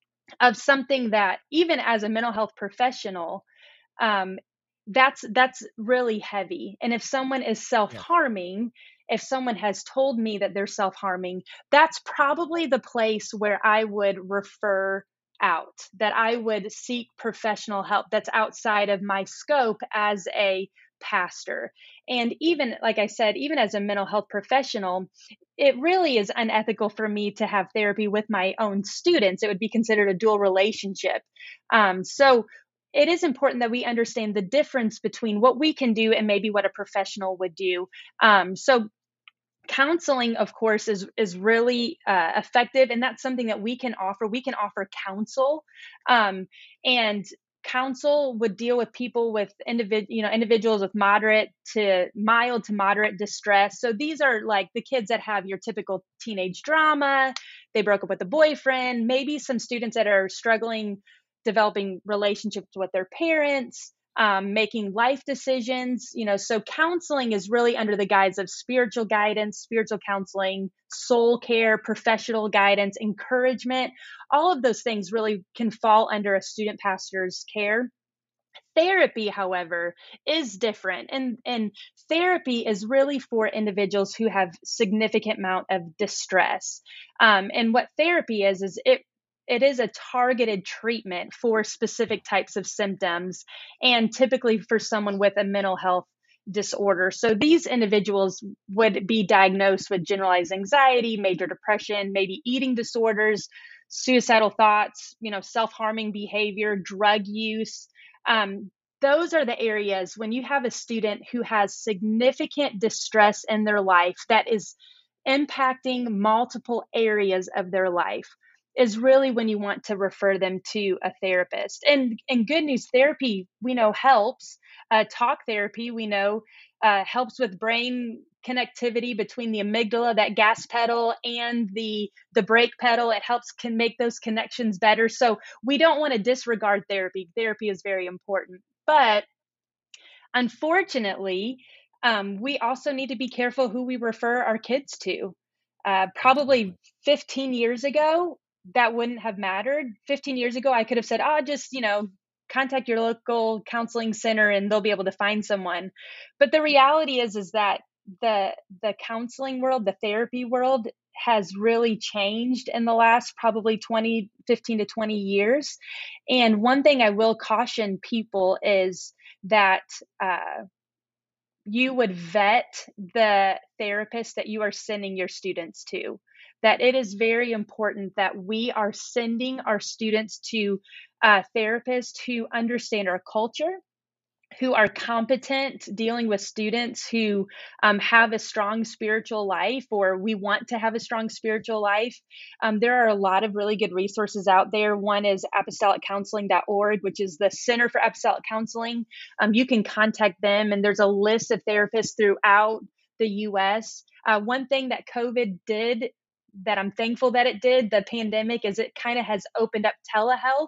B: of something that, even as a mental health professional, um, that's that's really heavy. And if someone is
A: Yes.
B: self-harming, if someone has told me that they're self-harming, that's probably the place where I would refer out, that I would seek professional help that's outside of my scope as a pastor. And even, like I said, even as a mental health professional, it really is unethical for me to have therapy with my own students. It would be considered a dual relationship. Um, so it is important that we understand the difference between what we can do and maybe what a professional would do. Um, so counseling, of course, is is really uh, effective, and that's something that we can offer. We can offer counsel, um, and counsel would deal with people with individ, you know, individuals with moderate to mild to moderate distress. So these are like the kids that have your typical teenage drama. They broke up with a boyfriend, maybe some students that are struggling developing relationships with their parents, um, making life decisions. You know, so counseling is really under the guise of spiritual guidance, spiritual counseling, soul care, professional guidance, encouragement. All of those things really can fall under a student pastor's care. Therapy, however, is different, and and therapy is really for individuals who have significant amount of distress. Um, and what therapy is is it it is a targeted treatment for specific types of symptoms, and typically for someone with a mental health disorder. So these individuals would be diagnosed with generalized anxiety, major depression, maybe eating disorders, suicidal thoughts, you know, self-harming behavior, drug use. Um, those are the areas when you have a student who has significant distress in their life that is impacting multiple areas of their life, is really when you want to refer them to a therapist. And and good news, therapy we know helps. Uh, talk therapy we know uh, helps with brain connectivity between the amygdala, that gas pedal, and the the brake pedal. It helps can make those connections better. So we don't want to disregard therapy. Therapy is very important, but unfortunately, um, we also need to be careful who we refer our kids to. Uh,
A: Absolutely.
B: probably fifteen years ago, that wouldn't have mattered. fifteen years ago, I could have said, "Oh, just, you know, contact your local counseling center and they'll be able to find someone." But the reality is, is that the the counseling world, the therapy world has really changed in the last probably twenty, fifteen to twenty years. And one thing I will caution people is that uh, you would vet the therapist that you are sending your students to. That it is very important that we are sending our students to uh, therapists who understand our culture, who are competent dealing with students who um, have a strong spiritual life, or we want to have a strong spiritual life. Um, there are a lot of really good resources out there. One is apostolic counseling dot org, which is the Center for Apostolic Counseling. Um, you can contact them, and there's a list of therapists throughout the U S. Uh, one thing that COVID did that I'm thankful that it did, the pandemic, is it kind of has opened up telehealth.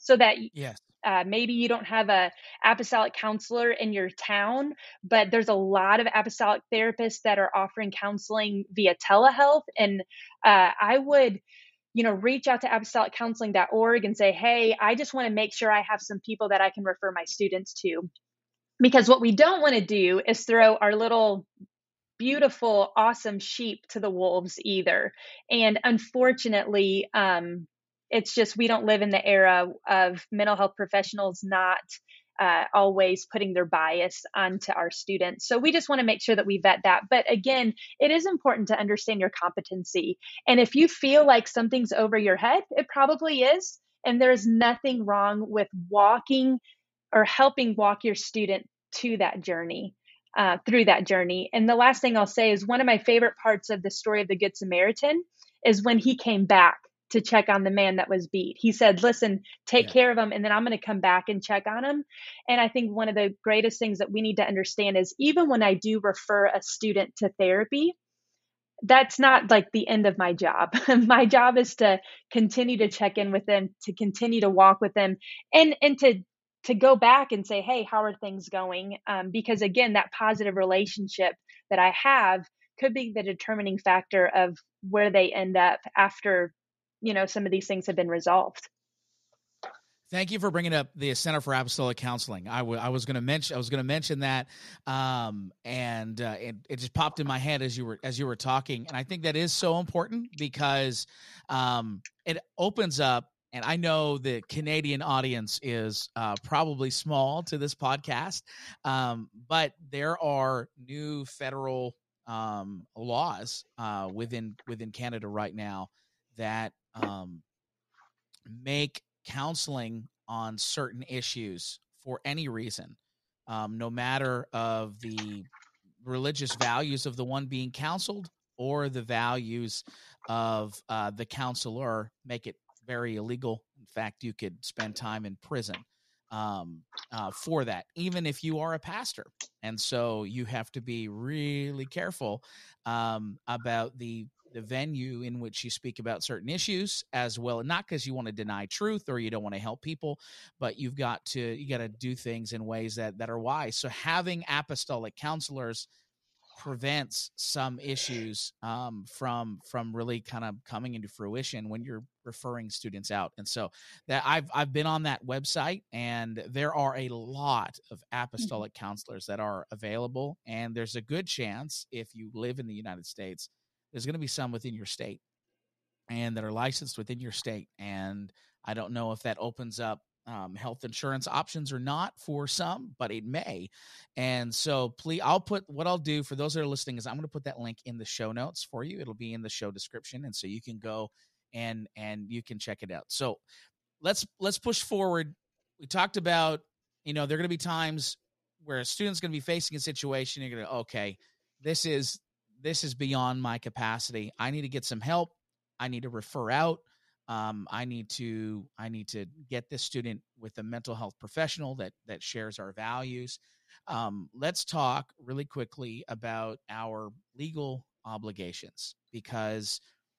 B: so that
A: Yes.
B: uh, maybe you don't have a apostolic counselor in your town, but there's a lot of apostolic therapists that are offering counseling via telehealth. And uh, I would, you know, reach out to apostolic counseling dot org and say, hey, I just want to make sure I have some people that I can refer my students to. Because what we don't want to do is throw our little beautiful, awesome sheep to the wolves either. And unfortunately, um, it's just we don't live in the era of mental health professionals not uh, always putting their bias onto our students. So we just want to make sure that we vet that. But again, it is important to understand your competency. And if you feel like something's over your head, it probably is. And there's nothing wrong with walking or helping walk your student to that journey. Uh, through that journey. And the last thing I'll say is one of my favorite parts of the story of the Good Samaritan is when he came back to check on the man that was beat. He said, listen, take
A: Yeah.
B: care of him, and then I'm going to come back and check on him. And I think one of the greatest things that we need to understand is even when I do refer a student to therapy, that's not like the end of my job. My job is to continue to check in with them, to continue to walk with them, and and to to go back and say, hey, how are things going? Um, because again, that positive relationship that I have could be the determining factor of where they end up after, you know, some of these things have been resolved.
A: Thank you for bringing up the Center for Apostolic Counseling. I, w- I was going to mention I was going to mention that, um, and uh, it, it just popped in my head as you were as you were talking, and I think that is so important because um, it opens up. And I know the Canadian audience is uh, probably small to this podcast, um, but there are new federal um, laws uh, within within Canada right now that um, make counseling on certain issues for any reason, um, no matter of the religious values of the one being counseled or the values of uh, the counselor, make it very illegal. In fact, you could spend time in prison um, uh, for that, even if you are a pastor. And so you have to be really careful um, about the the venue in which you speak about certain issues as well, not because you want to deny truth or you don't want to help people, but you've got to you got to do things in ways that that are wise. So having apostolic counselors prevents some issues um, from from really kind of coming into fruition when you're referring students out. And so that I've I've been on that website, and there are a lot of apostolic counselors that are available, and there's a good chance if you live in the United States, there's going to be some within your state and that are licensed within your state. And I don't know if that opens up um, health insurance options or not for some, but it may. And so please, I'll put what I'll do for those that are listening is I'm going to put that link in the show notes for you. It'll be in the show description. And so you can go and, and you can check it out. So let's, let's push forward. We talked about, you know, there are going to be times where a student's going to be facing a situation. You're going to, okay, this is, this is beyond my capacity. I need to get some help. I need to refer out. Um, I need to I need to get this student with a mental health professional that that shares our values. Um, let's talk really quickly about our legal obligations, because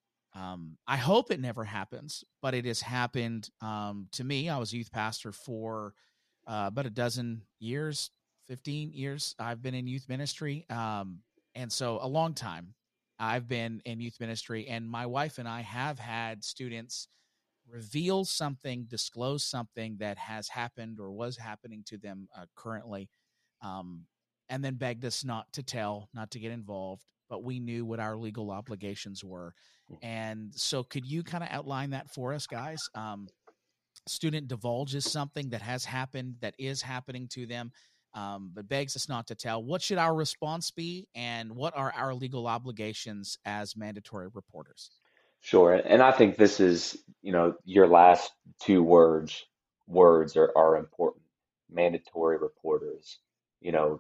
A: um, I hope it never happens, but it has happened um, to me. I was a youth pastor for uh, about a dozen years, fifteen years. I've been in youth ministry, um, and so a long time. I've been in youth ministry, and my wife and I have had students reveal something, disclose something that has happened or was happening to them uh, currently, um, and then begged us not to tell, not to get involved, but we knew what our legal obligations were. And so could you kind of outline that for us, guys? Um, student divulges something that has happened, that is happening to them, um, but begs us not to tell. What should our response be, and what are our legal obligations as mandatory reporters?
C: Sure. And I think this is, you know, your last two words words are, are important. Mandatory reporters. You know,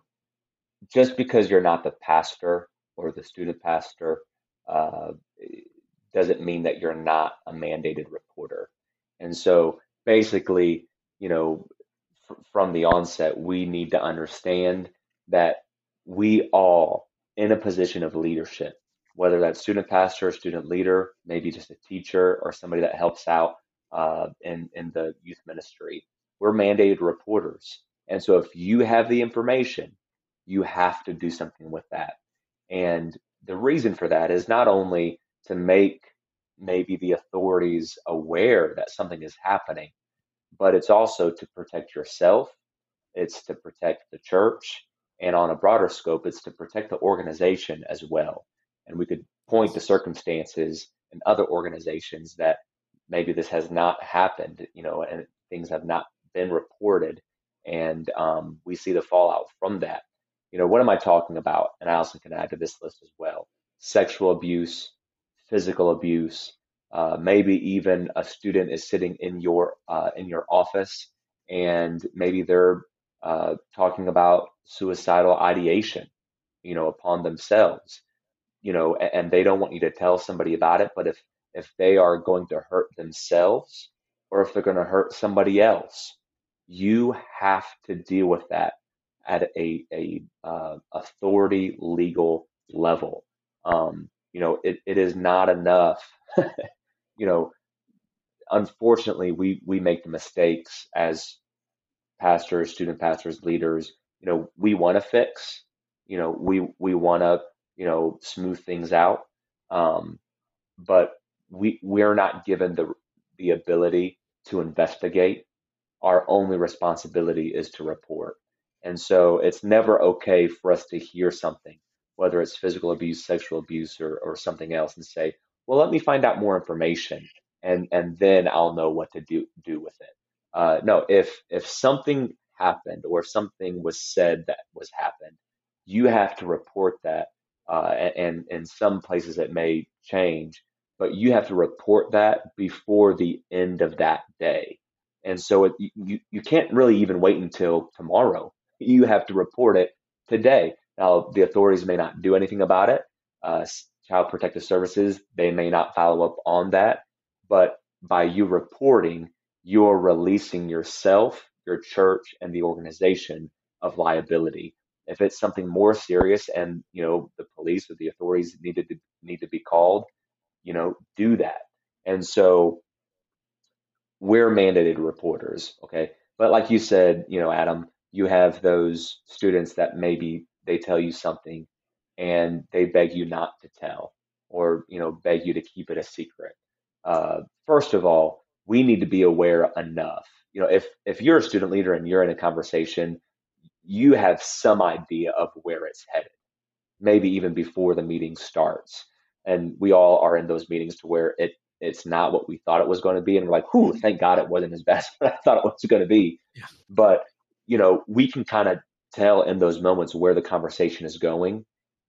C: just because you're not the pastor or the student pastor uh, doesn't mean that you're not a mandated reporter. And so basically, you know, f- from the onset, we need to understand that we all in a position of leadership, whether that's student pastor, student leader, maybe just a teacher or somebody that helps out uh, in, in the youth ministry. We're mandated reporters. And so if you have the information, you have to do something with that. And the reason for that is not only to make maybe the authorities aware that something is happening, but it's also to protect yourself, it's to protect the church, and on a broader scope, it's to protect the organization as well. And we could point to circumstances in other organizations that maybe this has not happened, you know, and things have not been reported, and um, we see the fallout from that. You know, what am I talking about? And Allison can add to this list as well. Sexual abuse, physical abuse, uh, maybe even a student is sitting in your uh, in your office, and maybe they're uh, talking about suicidal ideation, you know, upon themselves, you know, and, and they don't want you to tell somebody about it. But if if they are going to hurt themselves, or if they're going to hurt somebody else, you have to deal with that at a a uh, authority legal level. Um, you know, it, it is not enough. You know, unfortunately, we we make the mistakes as pastors, student pastors, leaders. You know, we want to fix. You know, we we want to you know smooth things out, um, but we we're not given the the ability to investigate. Our only responsibility is to report. And so it's never okay for us to hear something, whether it's physical abuse, sexual abuse, or, or something else, and say, well, let me find out more information, and, and then I'll know what to do, do with it. Uh, no, if, if something happened or something was said that was happened, you have to report that. Uh, and in some places it may change, but you have to report that before the end of that day. And so it, you, you can't really even wait until tomorrow. You have to report it today. Now, the authorities may not do anything about it. Uh, Child Protective Services, they may not follow up on that. But by you reporting, you're releasing yourself, your church, and the organization of liability. If it's something more serious and, you know, the police or the authorities needed to need to be called, you know, do that. And so we're mandated reporters, okay? But like you said, you know, Adam, you have those students that maybe they tell you something and they beg you not to tell, or, you know, beg you to keep it a secret. Uh, first of all, we need to be aware enough. You know, if if you're a student leader and you're in a conversation, you have some idea of where it's headed, maybe even before the meeting starts. And we all are in those meetings to where it it's not what we thought it was going to be. And we're like, whew, thank God it wasn't as bad as I thought it was going to be.
A: Yeah.
C: But, you know, we can kind of tell in those moments where the conversation is going.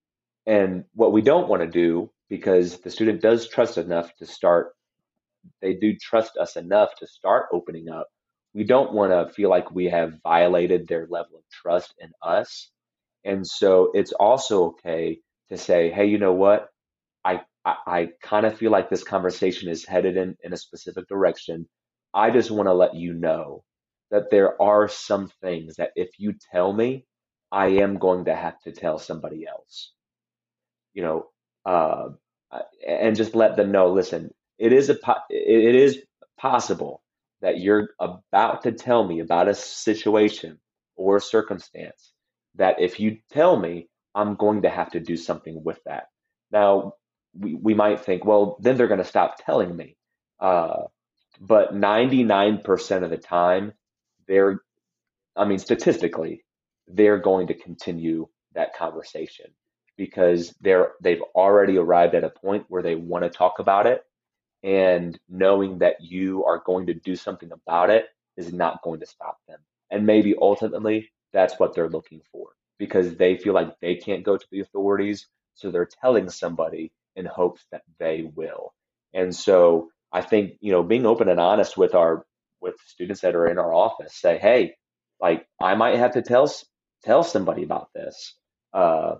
C: And what we don't want to do, because the student does trust enough to start, they do trust us enough to start opening up. We don't want to feel like we have violated their level of trust in us. And so it's also okay to say, hey, you know what? I, I, I kind of feel like this conversation is headed in, in a specific direction. I just want to let you know that there are some things that if you tell me, I am going to have to tell somebody else, you know, uh, and just let them know, listen, it is a, po- it is possible that you're about to tell me about a situation or a circumstance that if you tell me, I'm going to have to do something with that. Now, we, we might think, well, then they're going to stop telling me. Uh, but ninety-nine percent of the time, they're, I mean, statistically, they're going to continue that conversation because they're, they've already arrived at a point where they want to talk about it. And knowing that you are going to do something about it is not going to stop them. And maybe ultimately that's what they're looking for because they feel like they can't go to the authorities. So they're telling somebody in hopes that they will. And so I think, you know, being open and honest with our, with students that are in our office, say, hey, like I might have to tell, tell somebody about this. Uh,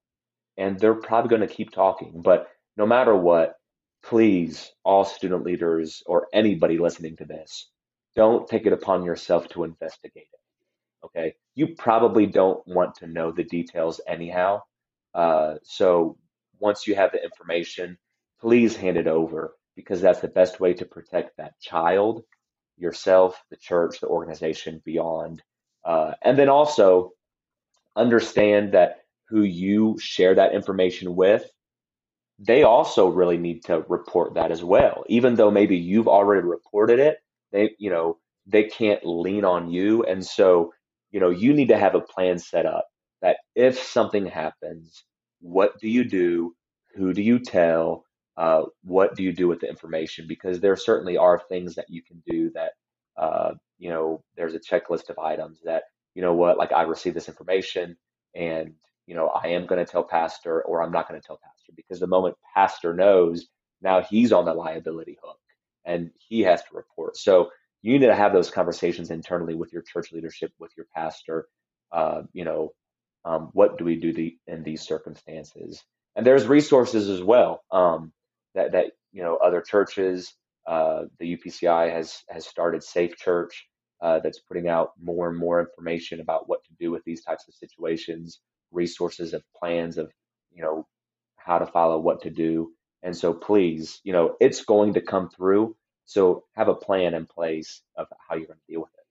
C: and they're probably going to keep talking, but no matter what, please, all student leaders or anybody listening to this, don't take it upon yourself to investigate it. Okay. You probably don't want to know the details anyhow. Uh, so once you have the information, please hand it over because that's the best way to protect that child, yourself, the church, the organization beyond. Uh, and then also understand that who you share that information with, they also really need to report that as well. Even though maybe you've already reported it, they, you know, they can't lean on you. And so, you know, you need to have a plan set up that if something happens, what do you do? Who do you tell? Uh, what do you do with the information? Because there certainly are things that you can do that, uh, you know, there's a checklist of items that, you know what, like I received this information and you know, I am going to tell pastor or I'm not going to tell pastor, because the moment pastor knows, now he's on the liability hook and he has to report. So you need to have those conversations internally with your church leadership, with your pastor. Uh, you know, um, what do we do the, in these circumstances? And there's resources as well um, that that you know other churches. Uh, the U P C I has has started Safe Church, uh, that's putting out more and more information about what to do with these types of situations, resources of plans of, you know, how to follow, what to do. And so please, you know, it's going to come through. So have a plan in place of how you're going to deal with it.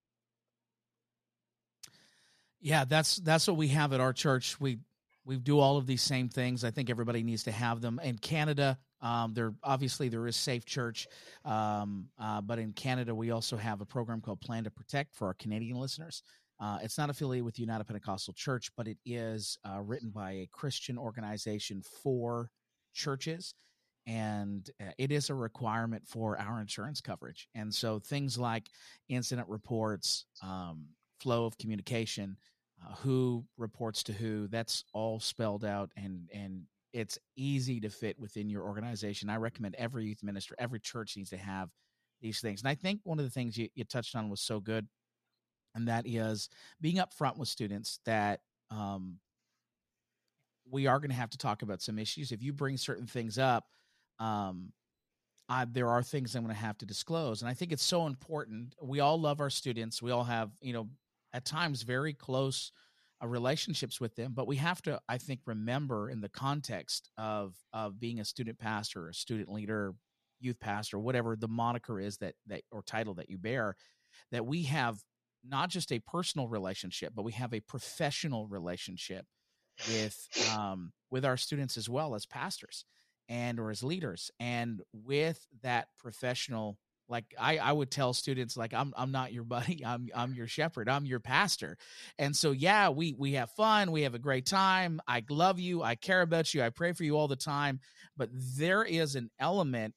A: Yeah, that's that's what we have at our church. We we do all of these same things. I think everybody needs to have them. In Canada, um, there obviously there is Safe Church, um, uh, but in Canada we also have a program called Plan to Protect for our Canadian listeners. Uh, it's not affiliated with United Pentecostal Church, but it is uh, written by a Christian organization for churches, and uh, it is a requirement for our insurance coverage. And so things like incident reports, um, flow of communication, uh, who reports to who, that's all spelled out, and and it's easy to fit within your organization. I recommend every youth minister, every church needs to have these things. And I think one of the things you, you touched on was so good, and that is being upfront with students that um, we are going to have to talk about some issues. If you bring certain things up, um, I, there are things I'm going to have to disclose. And I think it's so important. We all love our students. We all have, you know, at times very close uh, relationships with them, but we have to, I think, remember in the context of, of being a student pastor, a student leader, youth pastor, whatever the moniker is that, that, or title that you bear, that we have not just a personal relationship, but we have a professional relationship with, um, with our students as well as pastors and, or as leaders. And with that professional, like I, I would tell students, like, I'm, I'm not your buddy. I'm, I'm your shepherd. I'm your pastor. And so, yeah, we, we have fun. We have a great time. I love you. I care about you. I pray for you all the time. But there is an element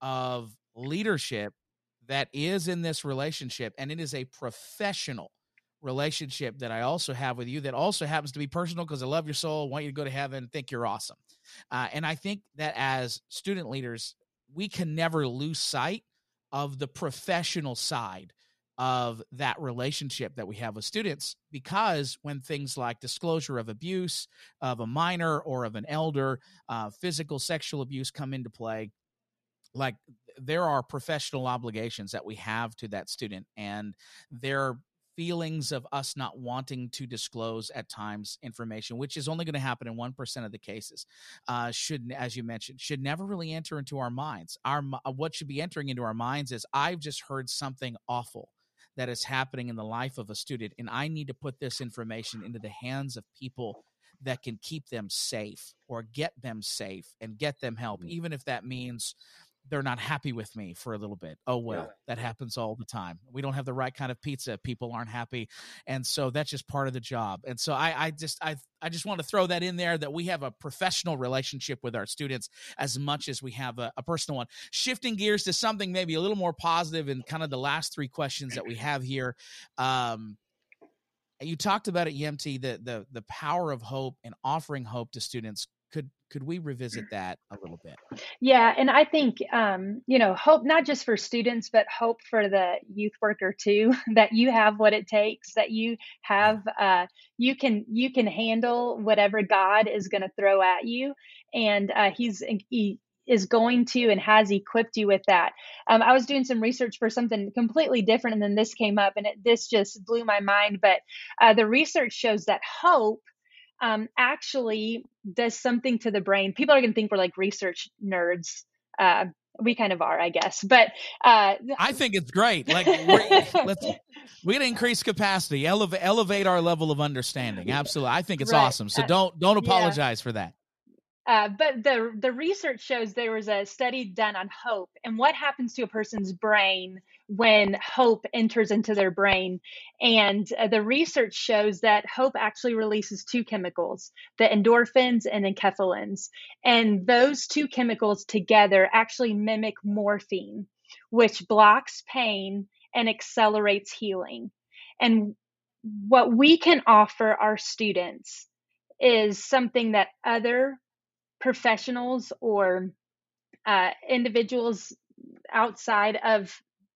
A: of leadership that is in this relationship, and it is a professional relationship that I also have with you that also happens to be personal, because I love your soul, want you to go to heaven, think you're awesome. Uh, and I think that as student leaders, we can never lose sight of the professional side of that relationship that we have with students, because when things like disclosure of abuse of a minor or of an elder, uh, physical, sexual abuse come into play, like there are professional obligations that we have to that student, and there are feelings of us not wanting to disclose at times information, which is only going to happen in one percent of the cases, uh, should, as you mentioned, should never really enter into our minds. Our, what should be entering into our minds is, I've just heard something awful that is happening in the life of a student, and I need to put this information into the hands of people that can keep them safe or get them safe and get them help, even if that means they're not happy with me for a little bit. Oh, well, yeah. That happens all the time. We don't have the right kind of pizza. People aren't happy. And so that's just part of the job. And so I, I just, I, I just want to throw that in there, that we have a professional relationship with our students as much as we have a, a personal one. Shifting gears to something maybe a little more positive, and kind of the last three questions that we have here. Um, you talked about it, Y M T, the, the, the power of hope and offering hope to students. Could could we revisit that a little bit?
B: Yeah, and I think um, you know, hope not just for students, but hope for the youth worker too. That you have what it takes. That you have, uh, you can you can handle whatever God is going to throw at you, and uh, He's he is going to and has equipped you with that. Um, I was doing some research for something completely different, and then this came up, and it, this just blew my mind. But uh, the research shows that hope um, actually does something to the brain. People are going to think we're like research nerds. Uh, we kind of are, I guess. But uh,
A: I think it's great. Like, we're, let's we got to increase capacity, elevate elevate our level of understanding. Absolutely, I think it's
B: right.
A: awesome. So
B: Uh,
A: don't don't
B: yeah.
A: apologize for that.
B: Uh, but the the research shows there was a study done on hope and what happens to a person's brain when hope enters into their brain. And uh, the research shows that hope actually releases two chemicals, the endorphins and enkephalins. And those two chemicals together actually mimic morphine, which blocks pain and accelerates healing. And what we can offer our students is something that other professionals or uh, individuals outside of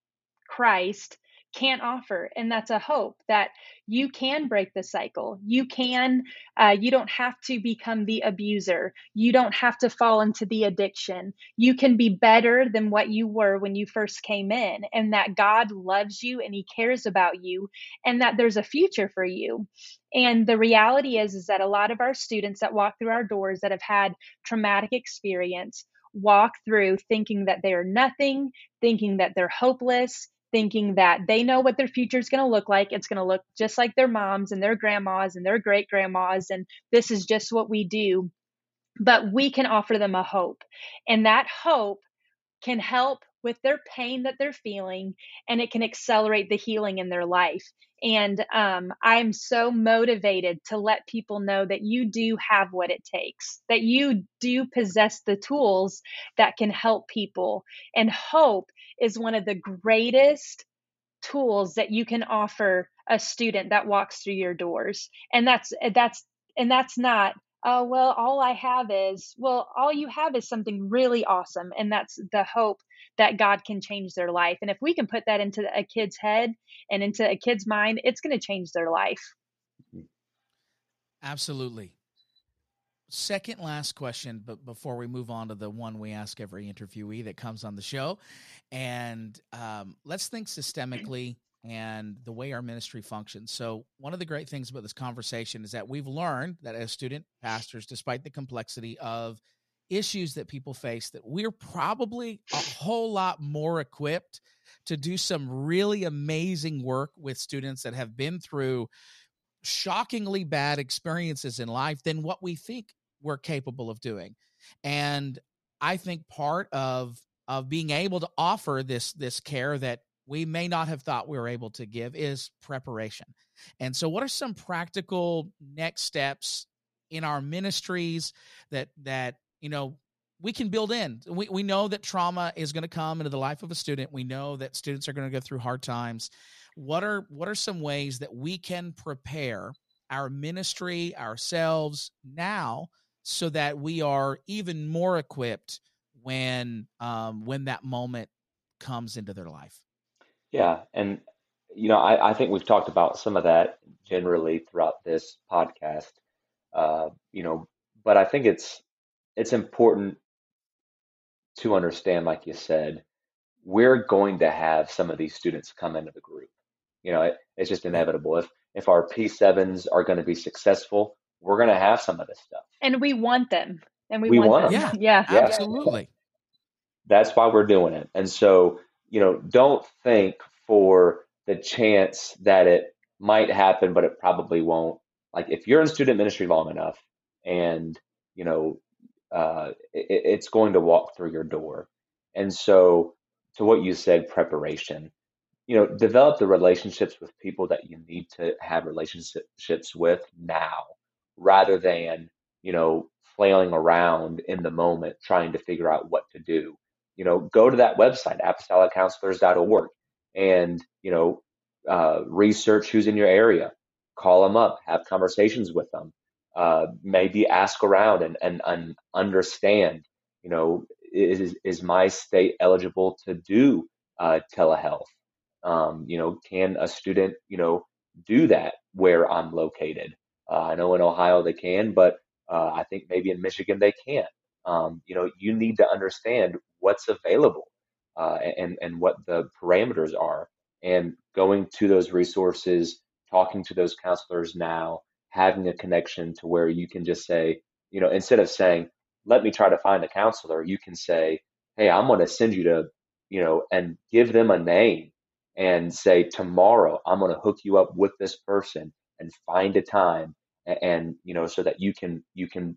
B: Christ can't offer, and that's a hope that you can break the cycle. You can, uh, you don't have to become the abuser. You don't have to fall into the addiction. You can be better than what you were when you first came in, and that God loves you and He cares about you, and that there's a future for you. And the reality is, is that a lot of our students that walk through our doors that have had traumatic experience walk through thinking that they are nothing, thinking that they're hopeless, thinking that they know what their future is going to look like. It's going to look just like their moms and their grandmas and their great grandmas. And this is just what we do. But we can offer them a hope. And that hope can help with their pain that they're feeling, and it can accelerate the healing in their life. And um, I'm so motivated to let people know that you do have what it takes, that you do possess the tools that can help people. And hope is one of the greatest tools that you can offer a student that walks through your doors. And that's, that's, and that's not, oh, well, all I have is, well, all you have is something really awesome. And that's the hope that God can change their life. And if we can put that into a kid's head and into a kid's mind, it's going to change their life.
A: Absolutely. Second last question, but before we move on to the one we ask every interviewee that comes on the show, and um, let's think systemically and the way our ministry functions. So one of the great things about this conversation is that we've learned that as student pastors, despite the complexity of issues that people face, that we're probably a whole lot more equipped to do some really amazing work with students that have been through shockingly bad experiences in life than what we think we're capable of doing. And I think part of of being able to offer this this care that we may not have thought we were able to give is preparation. And so what are some practical next steps in our ministries that that you know we can build in? We we know that trauma is going to come into the life of a student. We know that students are going to go through hard times. What are what are some ways that we can prepare our ministry, ourselves now, so that we are even more equipped when um, when that moment comes into their life?
C: Yeah, and you know, I, I think we've talked about some of that generally throughout this podcast. Uh, you know, but I think it's it's important to understand, like you said, we're going to have some of these students come into the group. You know, it, it's just inevitable. If if our P sevens are going to be successful, we're going to have some of this stuff.
B: And we want them. And we,
C: We
B: want,
C: want
B: them.
A: them.
B: Yeah,
C: Yeah.
A: Absolutely.
C: That's why we're doing it. And so, you know, don't think for the chance that it might happen, but it probably won't. Like if you're in student ministry long enough and, you know, uh, it, it's going to walk through your door. And so to what you said, preparation, you know, develop the relationships with people that you need to have relationships with now, rather than, you know, flailing around in the moment trying to figure out what to do. You know, go to that website, apostolic counselors dot org, and, you know, uh, research who's in your area, call them up, have conversations with them, uh, maybe ask around and, and, and understand, you know, is, is my state eligible to do uh, telehealth? Um, you know, can a student, you know, do that where I'm located? Uh, I know in Ohio they can, but uh, I think maybe in Michigan they can't. Um, you know, you need to understand what's available uh, and and what the parameters are, and going to those resources, talking to those counselors now, having a connection to where you can just say, you know, instead of saying, "Let me try to find a counselor," you can say, hey, I'm going to send you to, you know, and give them a name and say, tomorrow I'm going to hook you up with this person and find a time and, and you know, so that you can, you can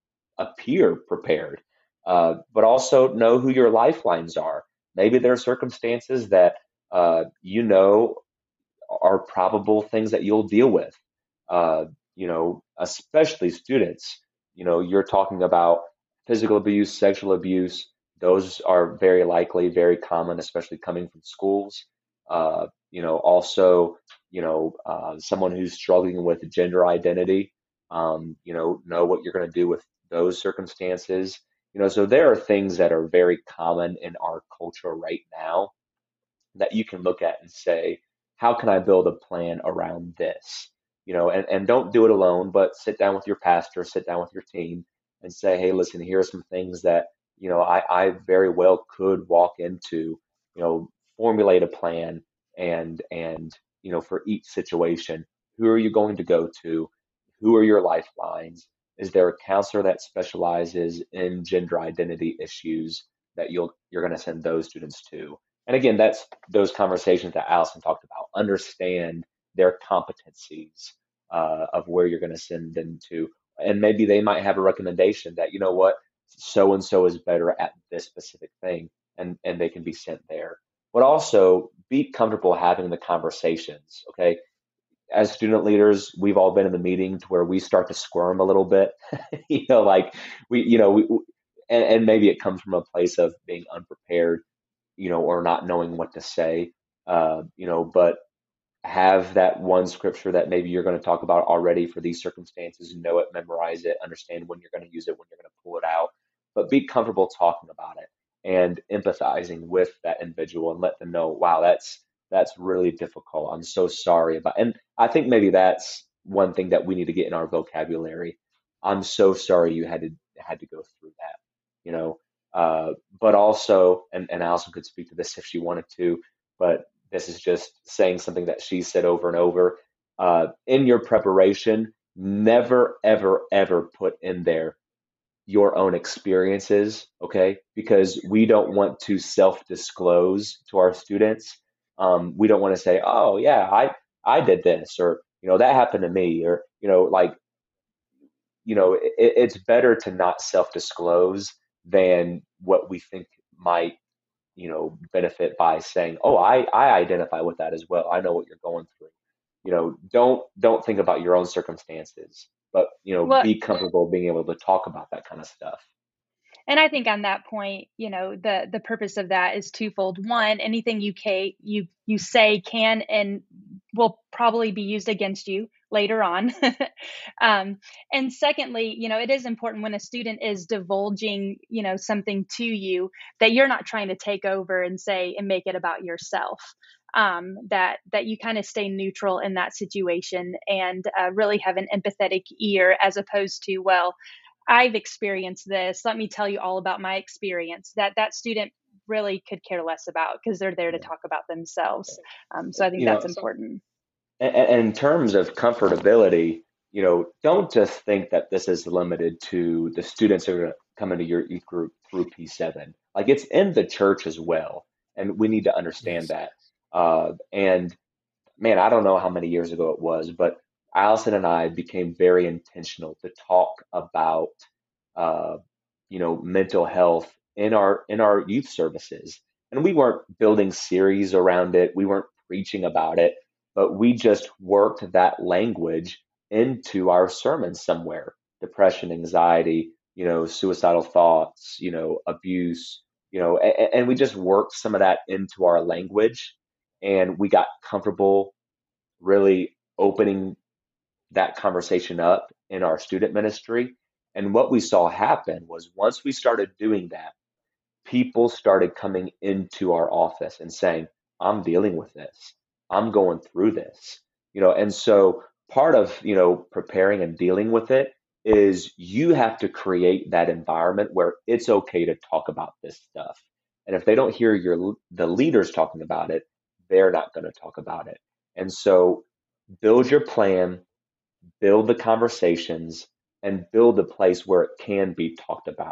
C: appear prepared, uh, but also know who your lifelines are. Maybe there are circumstances that, uh, you know, are probable things that you'll deal with. Uh, you know, especially students. You know, you're talking about physical abuse, sexual abuse. Those are very likely, very common, especially coming from schools. Uh, you know, also, you know, uh, someone who's struggling with gender identity. Um, you know, know what you're going to do with those circumstances. You know, so there are things that are very common in our culture right now that you can look at and say, how can I build a plan around this? You know, and, and don't do it alone, but sit down with your pastor, sit down with your team and say, hey, listen, here are some things that, you know, I, I very well could walk into, you know, formulate a plan and, and, you know, for each situation, who are you going to go to? Who are your lifelines? Is there a counselor that specializes in gender identity issues that you'll, you're going to send those students to? And again, that's those conversations that Allison talked about. Understand their competencies uh, of where you're going to send them to. And maybe they might have a recommendation that, you know what, so and so is better at this specific thing, and, and they can be sent there. But also be comfortable having the conversations, okay? As student leaders, we've all been in the meetings where we start to squirm a little bit, you know, like we, you know, we, and, and maybe it comes from a place of being unprepared, you know, or not knowing what to say, uh, you know, but have that one scripture that maybe you're going to talk about already for these circumstances, know it, memorize it, understand when you're going to use it, when you're going to pull it out, but be comfortable talking about it and empathizing with that individual and let them know, wow, that's that's really difficult. I'm so sorry about, and I think maybe that's one thing that we need to get in our vocabulary. I'm so sorry you had to had to go through that, you know. Uh, but also, and, and Allison could speak to this if she wanted to, but this is just saying something that she said over and over. Uh, in your preparation, never, ever, ever put in there your own experiences, okay? Because we don't want to self-disclose to our students. Um, we don't want to say, "Oh, yeah, I I did this," or you know, that happened to me, or you know, like you know, it, it's better to not self-disclose than what we think might you know, benefit by saying, "Oh, I I identify with that as well. I know what you're going through." You know, don't don't think about your own circumstances, but you know,
B: Well,
C: be comfortable being able to talk about that kind of stuff.
B: and I think on that point, you know, the the purpose of that is twofold. One, anything you ca- you you say can and will probably be used against you later on. um, and secondly, you know, it is important when a student is divulging, you know, something to you that you're not trying to take over and say and make it about yourself. Um, that that you kind of stay neutral in that situation and uh, really have an empathetic ear as opposed to, well, I've experienced this. Let me tell you all about my experience. That that student really could care less about because they're there to
C: Yeah.
B: talk about themselves. Um, so I think
C: You
B: that's
C: know,
B: important.
C: and, and in terms of comfortability, you know, don't just think that this is limited to the students who are going to come into your youth group through P seven. Like it's in the church as well, and we need to understand
A: Yes.
C: that. Uh, and man, I don't know how many years ago it was, but Allison and I became very intentional to talk about, uh, you know, mental health in our in our youth services. And we weren't building series around it. We weren't preaching about it, but we just worked that language into our sermons somewhere. Depression, anxiety, you know, suicidal thoughts, you know, abuse, you know, and, and we just worked some of that into our language and we got comfortable really opening that conversation up in our student ministry. And what we saw happen was once we started doing that, people started coming into our office and saying, I'm dealing with this. I'm going through this. You know, and so part of, you know, preparing and dealing with it is you have to create that environment where it's okay to talk about this stuff. And if they don't hear your the leaders talking about it, they're not going to talk about it. And so build your plan, build the conversations, and build a place where it can be talked about.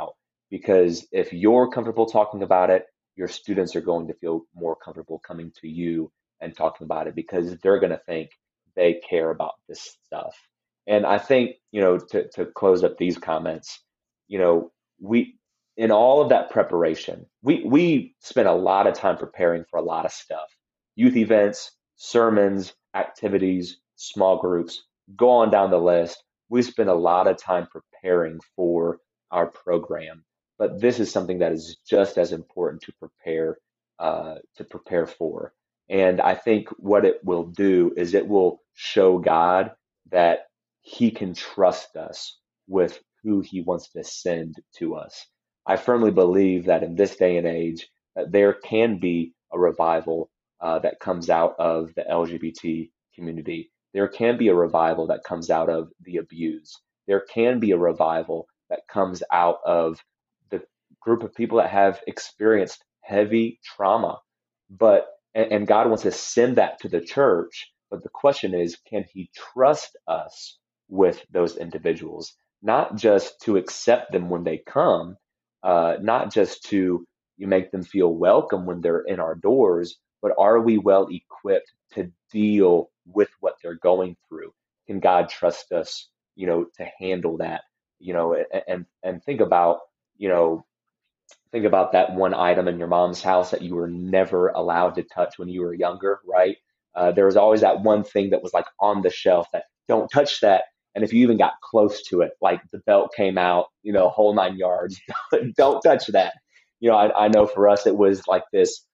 C: because if you're comfortable talking about it, your students are going to feel more comfortable coming to you and talking about it because they're going to think they care about this stuff. And I think, you know, to, to close up these comments, you know, we, in all of that preparation, we, we spent a lot of time preparing for a lot of stuff, youth events, sermons, activities, small groups, go on down the list. We spent a lot of time preparing for our program, but this is something that is just as important to prepare, uh, to prepare for. And I think what it will do is it will show God that he can trust us with who he wants to send to us. I firmly believe that in this day and age, that there can be a revival uh, that comes out of the L G B T community. There can be a revival that comes out of the abused. There can be a revival that comes out of the group of people that have experienced heavy trauma. But and, and God wants to send that to the church. But the question is, can he trust us with those individuals? Not just to accept them when they come, uh, not just to you make them feel welcome when they're in our doors, but are we well equipped to deal with what they're going through? Can God trust us, you know, to handle that? You know, and and think about, you know, think about that one item in your mom's house that you were never allowed to touch when you were younger, right? Uh, there was always that one thing that was like on the shelf that don't touch that. And if you even got close to it, like the belt came out, you know, whole nine yards, don't touch that. You know, I, I know for us, it was like this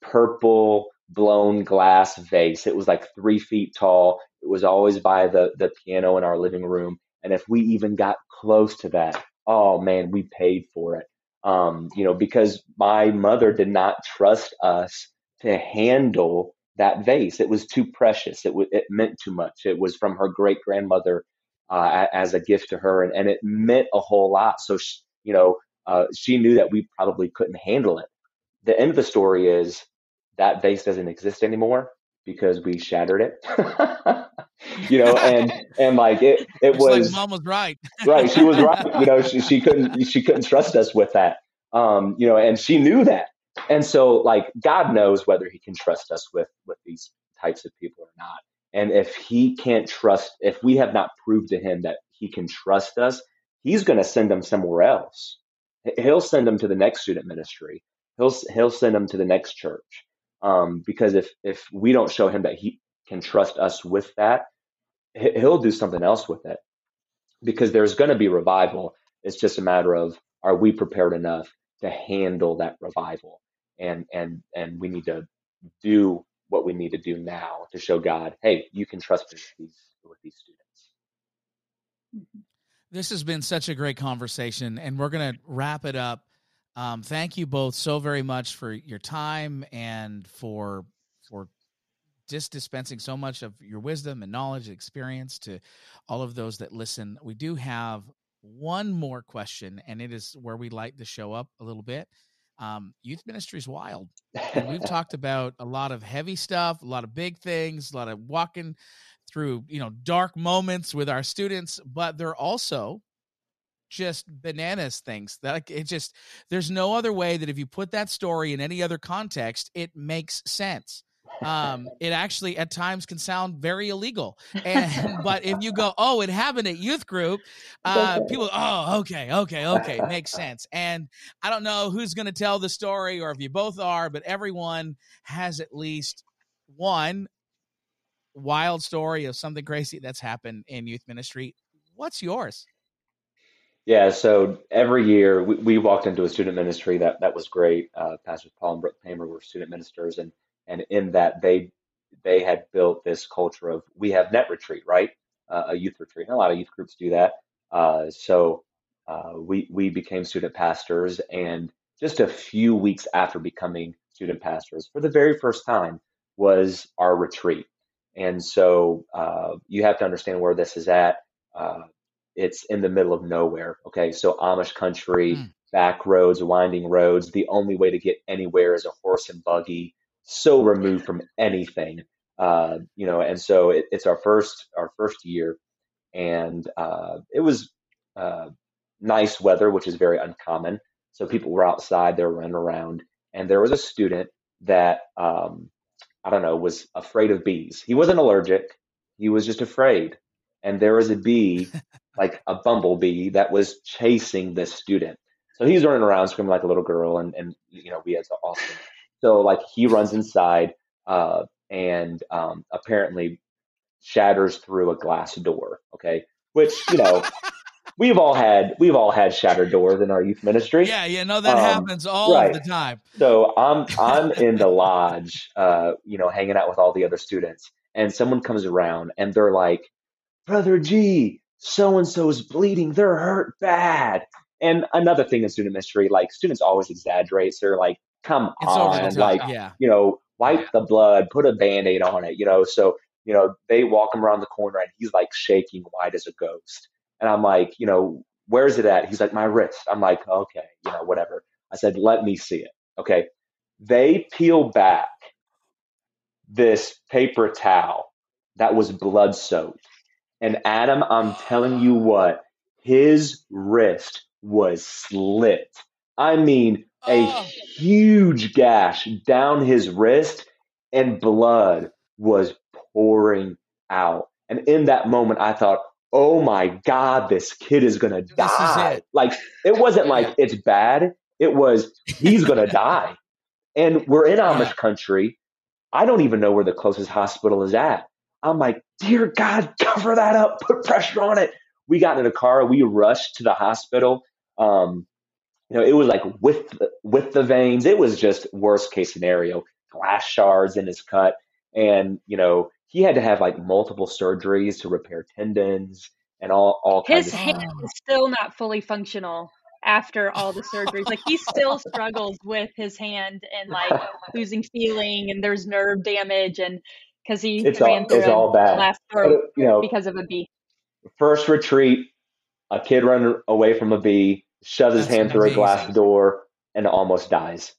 C: purple blown glass vase. It was like three feet tall. It was always by the, the piano in our living room. And if we even got close to that, oh man, we paid for it. Um, you know, because my mother did not trust us to handle that vase. It was too precious. It w- it meant too much. It was from her great grandmother uh, as a gift to her, and, and it meant a whole lot. So, she, you know, uh, she knew that we probably couldn't handle it. The end of the story is that vase doesn't exist anymore because we shattered it. you know, and and like it, it
A: Looks like
C: was.
A: mom was right.
C: Right. She was right. You know, she, she couldn't, she couldn't trust us with that. Um, you know, and she knew that. And so like God knows whether he can trust us with, with these types of people or not. And if he can't trust, if we have not proved to him that he can trust us, he's going to send them somewhere else. He'll send them to the next student ministry. He'll, he'll send them to the next church. Um, because if, if we don't show him that he can trust us with that, he'll do something else with it. Because there's going to be revival. It's just a matter of, are we prepared enough to handle that revival? And and and we need to do what we need to do now to show God, hey, you can trust me with these with these students.
A: This has been such a great conversation, and we're going to wrap it up. Um, thank you both so very much for your time and for for just dispensing so much of your wisdom and knowledge and experience to all of those that listen. We do have one more question, and it is where we light the show up a little bit. Um, youth ministry is wild. And we've talked about a lot of heavy stuff, a lot of big things, a lot of walking through, you know, dark moments with our students, but they're also just bananas things that it just, there's no other way that if you put that story in any other context, it makes sense. Um, it actually at times can sound very illegal. And, but if you go, oh, it happened at youth group, uh, people, oh, okay, okay, okay. Makes sense. And I don't know who's going to tell the story or if you both are, but everyone has at least one wild story of something crazy that's happened in youth ministry. What's yours?
C: Yeah, so every year we, we walked into a student ministry that that was great. Uh, Pastors Paul and Brooke Paymer were student ministers, and and in that they they had built this culture of we have net retreat, right? Uh, a youth retreat. And a lot of youth groups do that. Uh, so uh, we we became student pastors, and just a few weeks after becoming student pastors, for the very first time, was our retreat. And so uh, you have to understand where this is at. Uh, it's in the middle of nowhere. Okay. So Amish country,
A: Mm.
C: back roads, winding roads. The only way to get anywhere is a horse and buggy, so removed from anything. Uh, you know, and so it, it's our first, our first year. And uh, it was uh, nice weather, which is very uncommon. So people were outside, they were running around, and there was a student that, um, I don't know, was afraid of bees. He wasn't allergic, he was just afraid. And there was a bee, like a bumblebee, that was chasing this student. So he's running around screaming like a little girl, and, and you know, we had so awesome. So like he runs inside, uh, and um, apparently shatters through a glass door. Okay, which, you know, we've all had we've all had shattered doors in our youth ministry.
A: Yeah, yeah, no, that
C: Um,
A: happens all
C: right.
A: of the time.
C: So I'm I'm in the lodge, uh, you know, hanging out with all the other students, and someone comes around and they're like, "Brother G, so and so is bleeding. They're hurt bad." And another thing in student ministry, like students always exaggerate. So they're like, "Come
A: It's over the
C: on,
A: top.
C: like,
A: Yeah.
C: you know, wipe the blood, put a Band-Aid on it, you know." So, you know, they walk him around the corner and he's like shaking white as a ghost. And I'm like, you know, "Where's it at?" He's like, "My wrist." I'm like, "Okay, you know, whatever." I said, "Let me see it." Okay. They peel back this paper towel that was blood soaked. And Adam, I'm telling you what, his wrist was slit. I mean, a
A: Oh.
C: huge gash down his wrist, and blood was pouring out. And in that moment, I thought, oh my God, this kid is going to
A: This is
C: die.
A: it.
C: Like, it wasn't like
A: Yeah.
C: it's bad. It was, he's going to die. And we're in Amish
A: Yeah.
C: country. I don't even know where the closest hospital is at. I'm like, dear God, cover that up, put pressure on it. We got in a car, we rushed to the hospital. Um, you know, it was like with the, with the veins, it was just worst case scenario, glass shards in his cut. And, you know, he had to have like multiple surgeries to repair tendons and all, all kinds
B: His
C: of
B: hand
C: stuff.
B: is still not fully functional after all the surgeries. Like, he still struggles with his hand and like losing feeling, and there's nerve damage, and because he
C: It's
B: ran
C: all,
B: through
C: it's
B: a
C: all bad.
B: glass
C: But,
B: throat
C: you know,
B: because of a bee.
C: first retreat, a kid running away from a bee, shoves his
A: That's
C: hand through a glass
A: amazing.
C: door, and almost dies.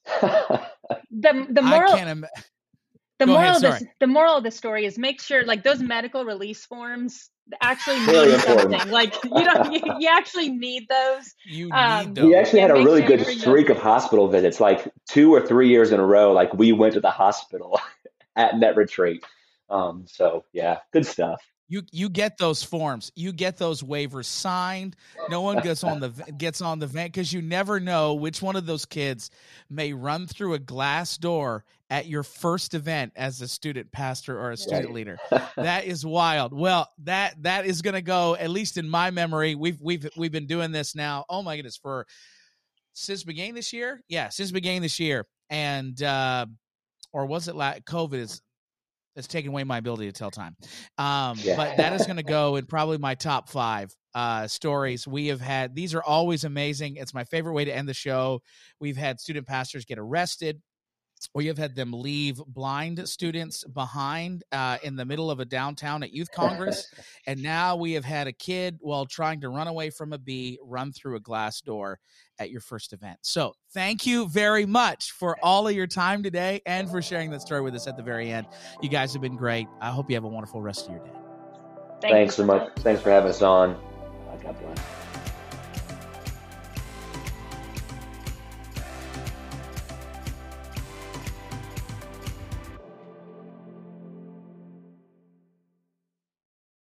B: The the
A: I
B: moral
A: can't imagine.
B: the
A: Go
B: moral
A: ahead,
B: of this
A: sorry.
B: the moral of the story is make sure like those medical release forms actually
C: Very
B: mean
C: important.
B: something. Like, you don't you, you actually need those.
A: You
B: Um,
A: need
C: We
A: those.
C: actually
B: and
C: had a
B: make
C: really
B: sure you
C: good
B: bring those
C: streak of
B: with.
C: hospital visits, like two or three years in a row. Like we went to the hospital at Net Retreat. Um, so yeah, good stuff.
A: You you get those forms, you get those waivers signed. No one gets on the gets on the van, because you never know which one of those kids may run through a glass door at your first event as a student pastor or a student
C: Right.
A: leader. That is wild. Well, that that is going to go, at least in my memory. We've we've we've been doing this now. Oh my goodness, for since beginning this year. Yeah, since beginning this year, and uh, or was it like COVID is. It's taken away my ability to tell time. Um,
C: Yeah.
A: but that is going to go in probably my top five uh, stories we have had. These are always amazing. It's my favorite way to end the show. We've had student pastors get arrested. We have had them leave blind students behind uh, in the middle of a downtown at Youth Congress. And now we have had a kid, while trying to run away from a bee, run through a glass door at your first event. So thank you very much for all of your time today and for sharing that story with us at the very end. You guys have been great. I hope you have a wonderful rest of your day.
B: Thank
C: Thanks
B: you
C: so much. Thanks for having us on. Uh, God bless.